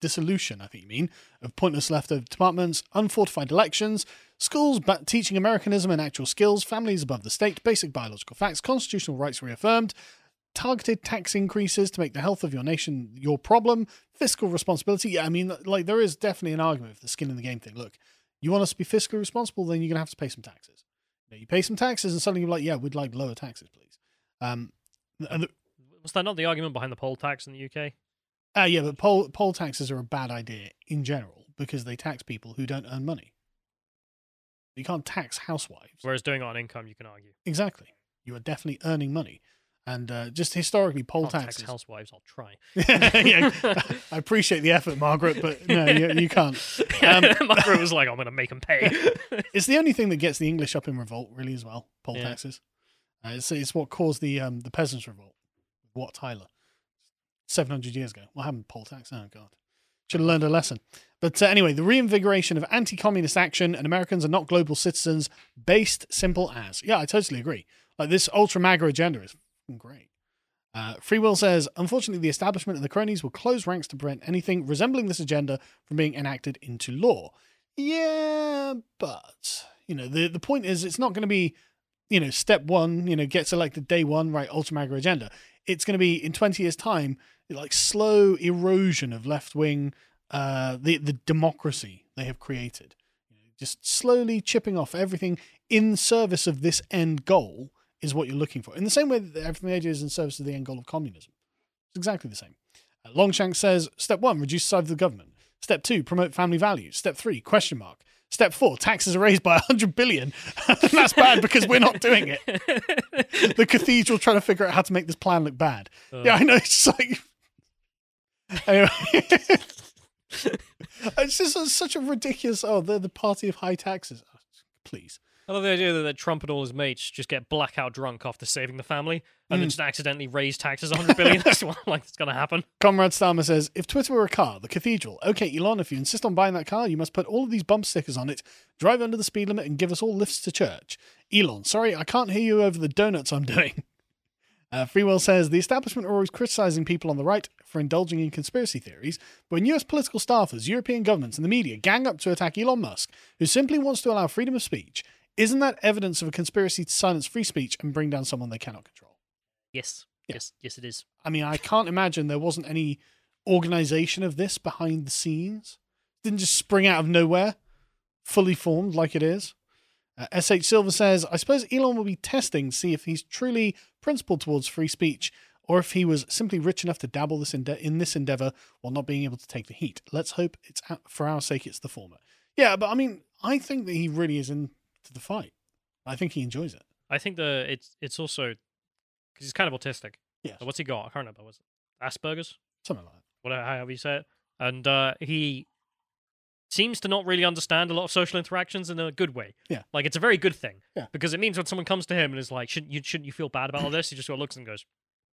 Speaker 2: dissolution, I think you mean, of pointless leftover departments, unfortified elections, schools but teaching Americanism and actual skills, families above the state, basic biological facts, constitutional rights reaffirmed, targeted tax increases to make the health of your nation your problem, fiscal responsibility. Yeah, I mean, like, there is definitely an argument for the skin in the game thing. Look, you want us to be fiscally responsible, then you're going to have to pay some taxes. You know, you pay some taxes and suddenly you're like, yeah, we'd like lower taxes, please. Um, and the,
Speaker 1: Was that not the argument behind the poll tax in the U K?
Speaker 2: Uh, yeah, but poll, poll taxes are a bad idea in general because they tax people who don't earn money. You can't tax housewives.
Speaker 1: Whereas doing it on income, you can argue.
Speaker 2: Exactly. You are definitely earning money. And uh, just historically, poll
Speaker 1: Can't
Speaker 2: taxes.
Speaker 1: tax housewives, I'll try.
Speaker 2: Yeah, I appreciate the effort, Margaret, but no, you, you can't. Um,
Speaker 1: Margaret was like, I'm going to make them pay.
Speaker 2: It's the only thing that gets the English up in revolt, really, as well, poll
Speaker 1: Yeah.
Speaker 2: taxes. Uh, it's, it's what caused the um, the Peasants' Revolt. Wat Tyler. seven hundred years ago. What happened to poll tax? Oh, God. Should have learned a lesson. But uh, anyway, the reinvigoration of anti-communist action and Americans are not global citizens, based simple as. Yeah, I totally agree. Like, this ultra-MAGA agenda is fucking great. Uh, Free Will says, unfortunately, the establishment and the cronies will close ranks to prevent anything resembling this agenda from being enacted into law. Yeah, but, you know, the, the point is it's not going to be, you know, step one, you know, gets elected day one, right, ultra-MAGA agenda. It's going to be, in twenty years' time, like slow erosion of left-wing, uh, the, the democracy they have created. You know, just slowly chipping off everything in service of this end goal is what you're looking for. In the same way that everything they do is in service of the end goal of communism. It's exactly the same. Uh, Longshank says, step one, reduce the size of the government. Step two, promote family values. Step three, question mark. Step four, taxes are raised by one hundred billion. And that's bad because we're not doing it. The cathedral trying to figure out how to make this plan look bad.
Speaker 1: Uh.
Speaker 2: Yeah, I know. It's like... Anyway. It's just a, such a ridiculous... Oh, they're the party of high taxes. Oh, please.
Speaker 1: I love the idea that, that Trump and all his mates just get blackout drunk after saving the family and
Speaker 2: Mm.
Speaker 1: then just accidentally raise taxes one hundred billion. That's what like it's going to happen.
Speaker 2: Comrade Starmer says, if Twitter were a car, the cathedral, okay, Elon, if you insist on buying that car, you must put all of these bump stickers on it, drive under the speed limit, and give us all lifts to church. Elon, sorry, I can't hear you over the donuts I'm doing. Uh, Freewell says, the establishment are always criticizing people on the right for indulging in conspiracy theories, but when U S political staffers, European governments, and the media gang up to attack Elon Musk, who simply wants to allow freedom of speech, isn't that evidence of a conspiracy to silence free speech and bring down someone they cannot control?
Speaker 1: Yes. Yes. Yes, it is.
Speaker 2: I mean, I can't imagine there wasn't any organization of this behind the scenes. It didn't just spring out of nowhere, fully formed like it is. Uh, S H Silver says, I suppose Elon will be testing to see if he's truly principled towards free speech or if he was simply rich enough to dabble this ende- in this endeavor while not being able to take the heat. Let's hope it's out- for our sake it's the former. Yeah, but I mean, I think that he really is into the fight. I think he enjoys it.
Speaker 1: I think the it's it's also because he's kind of autistic.
Speaker 2: Yes.
Speaker 1: So what's he got? I can't remember. Was it Asperger's?
Speaker 2: Something like that.
Speaker 1: Whatever, however you say it. And uh, he seems to not really understand a lot of social interactions in a good way.
Speaker 2: Yeah.
Speaker 1: Like, it's a very good thing.
Speaker 2: Yeah.
Speaker 1: Because it means when someone comes to him and is like, shouldn't you, shouldn't you feel bad about all this? He just sort of looks and goes,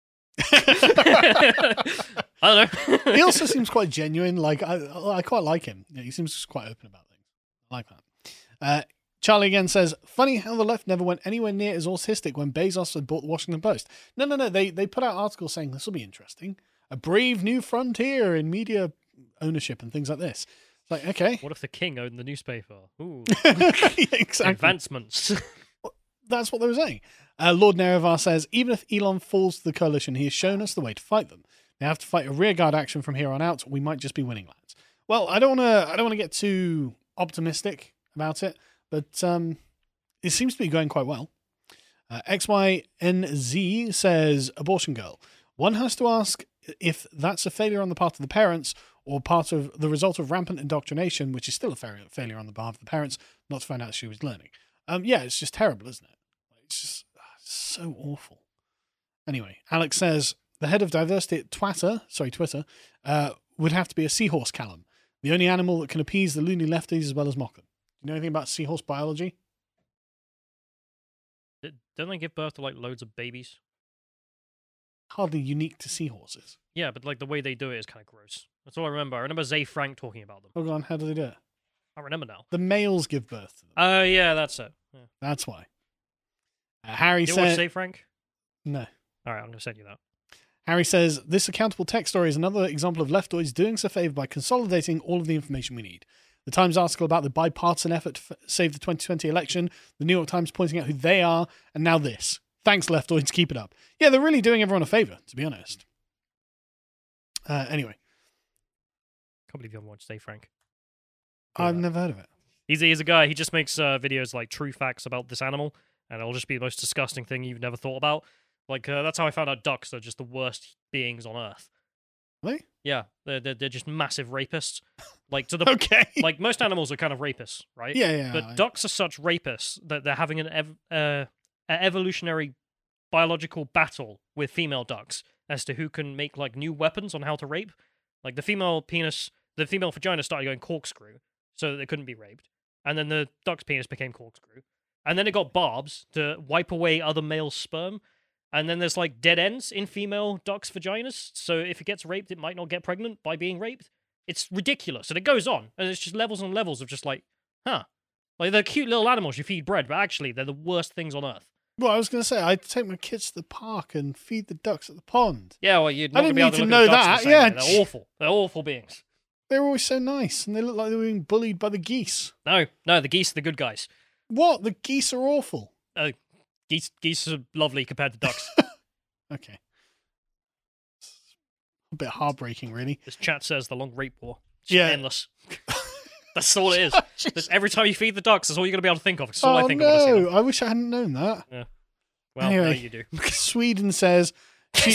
Speaker 1: I don't know.
Speaker 2: He also seems quite genuine. Like, I, I quite like him. Yeah, he seems quite open about things. I like that. Uh, Charlie again says, funny how the left never went anywhere near as autistic when Bezos had bought the Washington Post. No, no, no. They, they put out articles saying this will be interesting. A brave new frontier in media ownership and things like this. It's like, okay.
Speaker 1: What if the king owned the newspaper? Ooh.
Speaker 2: Exactly.
Speaker 1: Advancements.
Speaker 2: That's what they were saying. Uh, Lord Nerevar says, even if Elon falls to the coalition, he has shown us the way to fight them. They have to fight a rearguard action from here on out. We might just be winning, lads. Well, I don't want to. I don't want to get too optimistic about it, but um, it seems to be going quite well. Uh, X Y N Z says, abortion girl. One has to ask if that's a failure on the part of the parents or part of the result of rampant indoctrination, which is still a failure, failure on the behalf of the parents, not to find out she was learning. Um, yeah, it's just terrible, isn't it? It's just ah, it's so awful. Anyway, Alex says, the head of diversity at Twitter, sorry, Twitter, uh, would have to be a seahorse, Callum. The only animal that can appease the loony lefties as well as mock them. Do you know anything about seahorse biology?
Speaker 1: Don't they give birth to, like, loads of babies?
Speaker 2: Hardly unique to seahorses.
Speaker 1: Yeah, but, like, the way they do it is kind of gross. That's all I remember. I remember Zay Frank talking about them.
Speaker 2: Hold on, how do they do it?
Speaker 1: I remember now.
Speaker 2: The males give birth to them.
Speaker 1: Oh, uh, yeah, that's it. Yeah.
Speaker 2: That's why. Uh, Harry
Speaker 1: you
Speaker 2: said...
Speaker 1: watch Zay Frank?
Speaker 2: No.
Speaker 1: All right, I'm going to send you that.
Speaker 2: Harry says, this accountable tech story is another example of leftoids doing us a favour by consolidating all of the information we need. The Times article about the bipartisan effort to f- save the twenty twenty election, the New York Times pointing out who they are, and now this. Thanks, leftoids. Keep it up. Yeah, they're really doing everyone a favour, to be honest. Uh, anyway.
Speaker 1: Can't believe you haven't watched Stay Frank.
Speaker 2: I've never heard of it.
Speaker 1: He's, he's a guy, he just makes uh, videos like true facts about this animal, and it'll just be the most disgusting thing you've never thought about. Like, uh, that's how I found out ducks are just the worst beings on Earth.
Speaker 2: Really?
Speaker 1: Yeah, they're, they're, they're just massive rapists. Like, to the
Speaker 2: okay.
Speaker 1: Like, most animals are kind of rapists, right?
Speaker 2: Yeah, yeah.
Speaker 1: But
Speaker 2: I...
Speaker 1: ducks are such rapists that they're having an, ev- uh, an evolutionary biological battle with female ducks as to who can make, like, new weapons on how to rape. Like, the female penis, the female vagina started going corkscrew so that they couldn't be raped. And then the duck's penis became corkscrew. And then it got barbs to wipe away other male sperm. And then there's, like, dead ends in female ducks' vaginas. So if it gets raped, it might not get pregnant by being raped. It's ridiculous. And it goes on. And it's just levels and levels of just like, huh. Like, they're cute little animals you feed bread, but actually, they're the worst things on Earth.
Speaker 2: Well, I was going to say, I'd take my kids to the park and feed the ducks at the pond.
Speaker 1: Yeah, well, you'd
Speaker 2: I
Speaker 1: not
Speaker 2: didn't
Speaker 1: be able
Speaker 2: need
Speaker 1: to
Speaker 2: to
Speaker 1: look
Speaker 2: know
Speaker 1: at the ducks
Speaker 2: that.
Speaker 1: the same
Speaker 2: Yeah.
Speaker 1: way. They're awful. They're awful beings.
Speaker 2: They're always so nice, and they look like they were being bullied by the geese.
Speaker 1: No, no, the geese are the good guys.
Speaker 2: What? The geese are awful.
Speaker 1: Uh, geese, geese are lovely compared to ducks.
Speaker 2: Okay. A bit heartbreaking, really.
Speaker 1: This chat says the long rape war. It's
Speaker 2: Yeah.
Speaker 1: endless. That's all it is. That's every time you feed the ducks, that's all you're going to be able to think of. It's all
Speaker 2: oh,
Speaker 1: I think
Speaker 2: no.
Speaker 1: of when I see them.
Speaker 2: I wish I hadn't known that.
Speaker 1: Yeah. Well,
Speaker 2: anyway,
Speaker 1: now you do.
Speaker 2: Sweden says... She...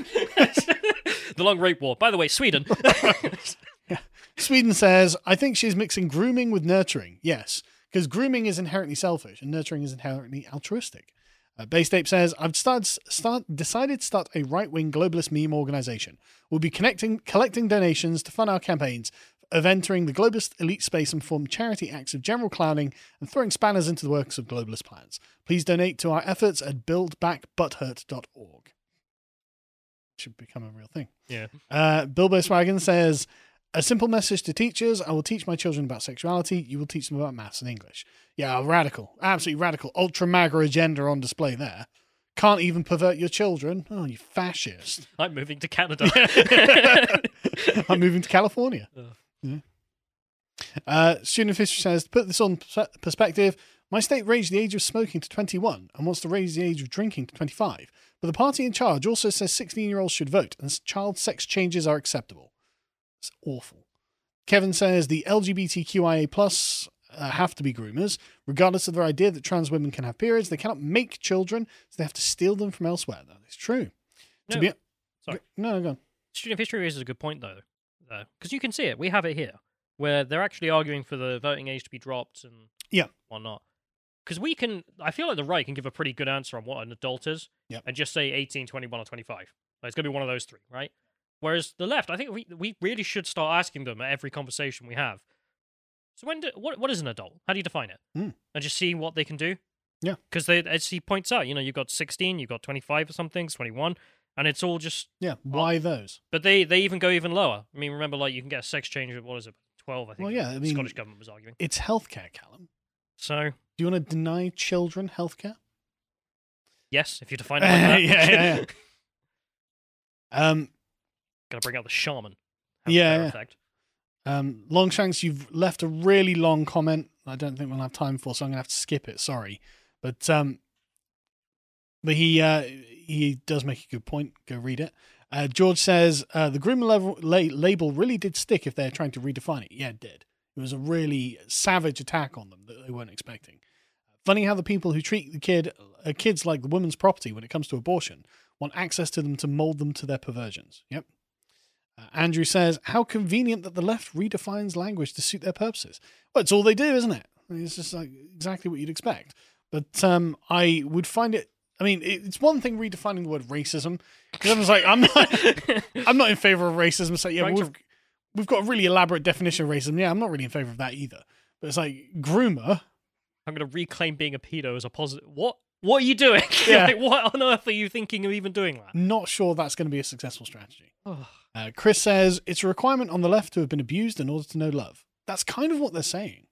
Speaker 1: The long rape war. By the way, Sweden.
Speaker 2: yeah. Sweden says, I think she's mixing grooming with nurturing. Yes, because grooming is inherently selfish and nurturing is inherently altruistic. Uh, Baystape says, I've start, start, decided to start a right-wing globalist meme organization. We'll be connecting, collecting donations to fund our campaigns of entering the globalist elite space and perform charity acts of general clowning and throwing spanners into the works of globalist plans. Please donate to our efforts at build back butthurt dot org. Should become a real thing.
Speaker 1: Yeah.
Speaker 2: Uh, Bilbo Swaggin says, a simple message to teachers. I will teach my children about sexuality. You will teach them about maths and English. Yeah, radical. Absolutely radical. Ultra MAGA agenda on display there. Can't even pervert your children. Oh, you fascist.
Speaker 1: I'm moving to Canada.
Speaker 2: I'm moving to California.
Speaker 1: Ugh.
Speaker 2: Yeah. Uh, Student Fisher says, to put this on perspective, my state raised the age of smoking to twenty-one and wants to raise the age of drinking to twenty-five. But the party in charge also says sixteen-year-olds should vote and child sex changes are acceptable. It's awful. Kevin says the L G B T Q I A plus uh, have to be groomers. Regardless of their idea that trans women can have periods, they cannot make children, so they have to steal them from elsewhere. That is true.
Speaker 1: No,
Speaker 2: to be...
Speaker 1: sorry.
Speaker 2: No, go on.
Speaker 1: Student of history raises a good point, though. Because you can see it. We have it here, where they're actually arguing for the voting age to be dropped and
Speaker 2: yeah.
Speaker 1: whatnot. Because we can, I feel like the right can give a pretty good answer on what an adult is,
Speaker 2: yep.
Speaker 1: and just say eighteen, twenty-one, or twenty-five. Like, it's going to be one of those three, right? Whereas the left, I think we we really should start asking them at every conversation we have. So when do, what what is an adult? How do you define it?
Speaker 2: Mm.
Speaker 1: And just see what they can do.
Speaker 2: Yeah.
Speaker 1: Because they, as he points out, you know, you've got sixteen, you've got twenty-five or something, twenty-one, and it's all just
Speaker 2: yeah. Why
Speaker 1: oh,
Speaker 2: those?
Speaker 1: But they they even go even lower. I mean, remember, like you can get a sex change at what is it, twelve? I think.
Speaker 2: Well, yeah. I
Speaker 1: the
Speaker 2: mean,
Speaker 1: Scottish government was arguing.
Speaker 2: It's healthcare, Callum.
Speaker 1: So.
Speaker 2: Do you want to deny children healthcare?
Speaker 1: Yes, if you define it like that.
Speaker 2: yeah, yeah, yeah. um,
Speaker 1: Gotta bring out the shaman.
Speaker 2: Yeah, yeah.
Speaker 1: Effect.
Speaker 2: Um, Longshanks, you've left a really long comment. I don't think we'll have time for, so I'm gonna have to skip it. Sorry, but um, but he uh, he does make a good point. Go read it. Uh, George says uh, the groomer level, la- label really did stick if they're trying to redefine it. Yeah, it did. It was a really savage attack on them that they weren't expecting. Funny how the people who treat the kid uh, kids like the woman's property when it comes to abortion want access to them to mold them to their perversions. Yep. Uh, Andrew says, how convenient that the left redefines language to suit their purposes. Well, it's all they do, isn't it? I mean, it's just like exactly what you'd expect. But um, I would find it, I mean, it, it's one thing redefining the word racism. Because everyone's like, I'm not, I'm not in favor of racism. So yeah, we've, we've got a really elaborate definition of racism. Yeah, I'm not really in favor of that either. But it's like, groomer.
Speaker 1: I'm going to reclaim being a pedo as a positive. What? What are you doing?
Speaker 2: Yeah.
Speaker 1: Like, what on earth are you thinking of even doing that?
Speaker 2: Not sure that's going to be a successful strategy. uh, Chris says, it's a requirement on the left to have been abused in order to know love. That's kind of what they're saying.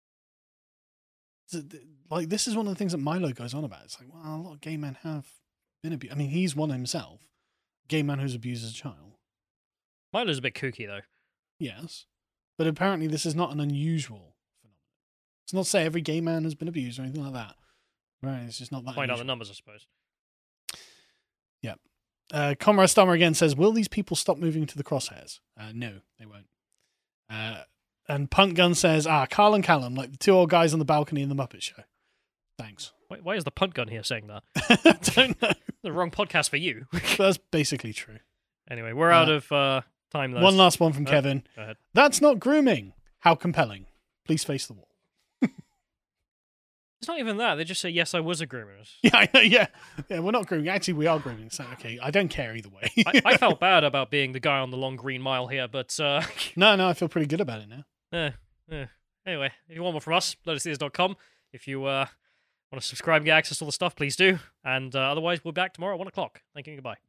Speaker 2: Like, this is one of the things that Milo goes on about. It's like, well, a lot of gay men have been abused. I mean, he's one himself. Gay man who's abused as a child.
Speaker 1: Milo's a bit kooky, though.
Speaker 2: Yes. But apparently this is not an unusual phenomenon. It's not to say every gay man has been abused or anything like that. Right, it's just not that
Speaker 1: Find
Speaker 2: unusual.
Speaker 1: out the numbers, I suppose.
Speaker 2: Yeah. Uh, Comrade Stummer again says, will these people stop moving to the crosshairs? Uh, no, they won't. Uh, and Punt Gun says, ah, Carl and Callum, like the two old guys on the balcony in the Muppet Show. Thanks.
Speaker 1: Why, why is the Punt Gun here saying that?
Speaker 2: I don't know.
Speaker 1: The wrong podcast for you.
Speaker 2: That's basically true.
Speaker 1: Anyway, we're out
Speaker 2: Uh,
Speaker 1: of uh, time, though.
Speaker 2: One last one from
Speaker 1: Oh,
Speaker 2: Kevin.
Speaker 1: Go ahead.
Speaker 2: That's not grooming. How compelling. Please face the wall.
Speaker 1: It's not even that. They just say, yes, I was a groomer.
Speaker 2: Yeah, I know, yeah. Yeah, we're not grooming. Actually, we are grooming. So, okay, I don't care either way.
Speaker 1: I, I felt bad about being the guy on the long green mile here, but... Uh,
Speaker 2: no, no, I feel pretty good about it now.
Speaker 1: eh, eh. Anyway, if you want more from us, lotus theaters dot com. If you uh, want to subscribe and get access to all the stuff, please do. And uh, otherwise, we'll be back tomorrow at one o'clock. Thank you and goodbye.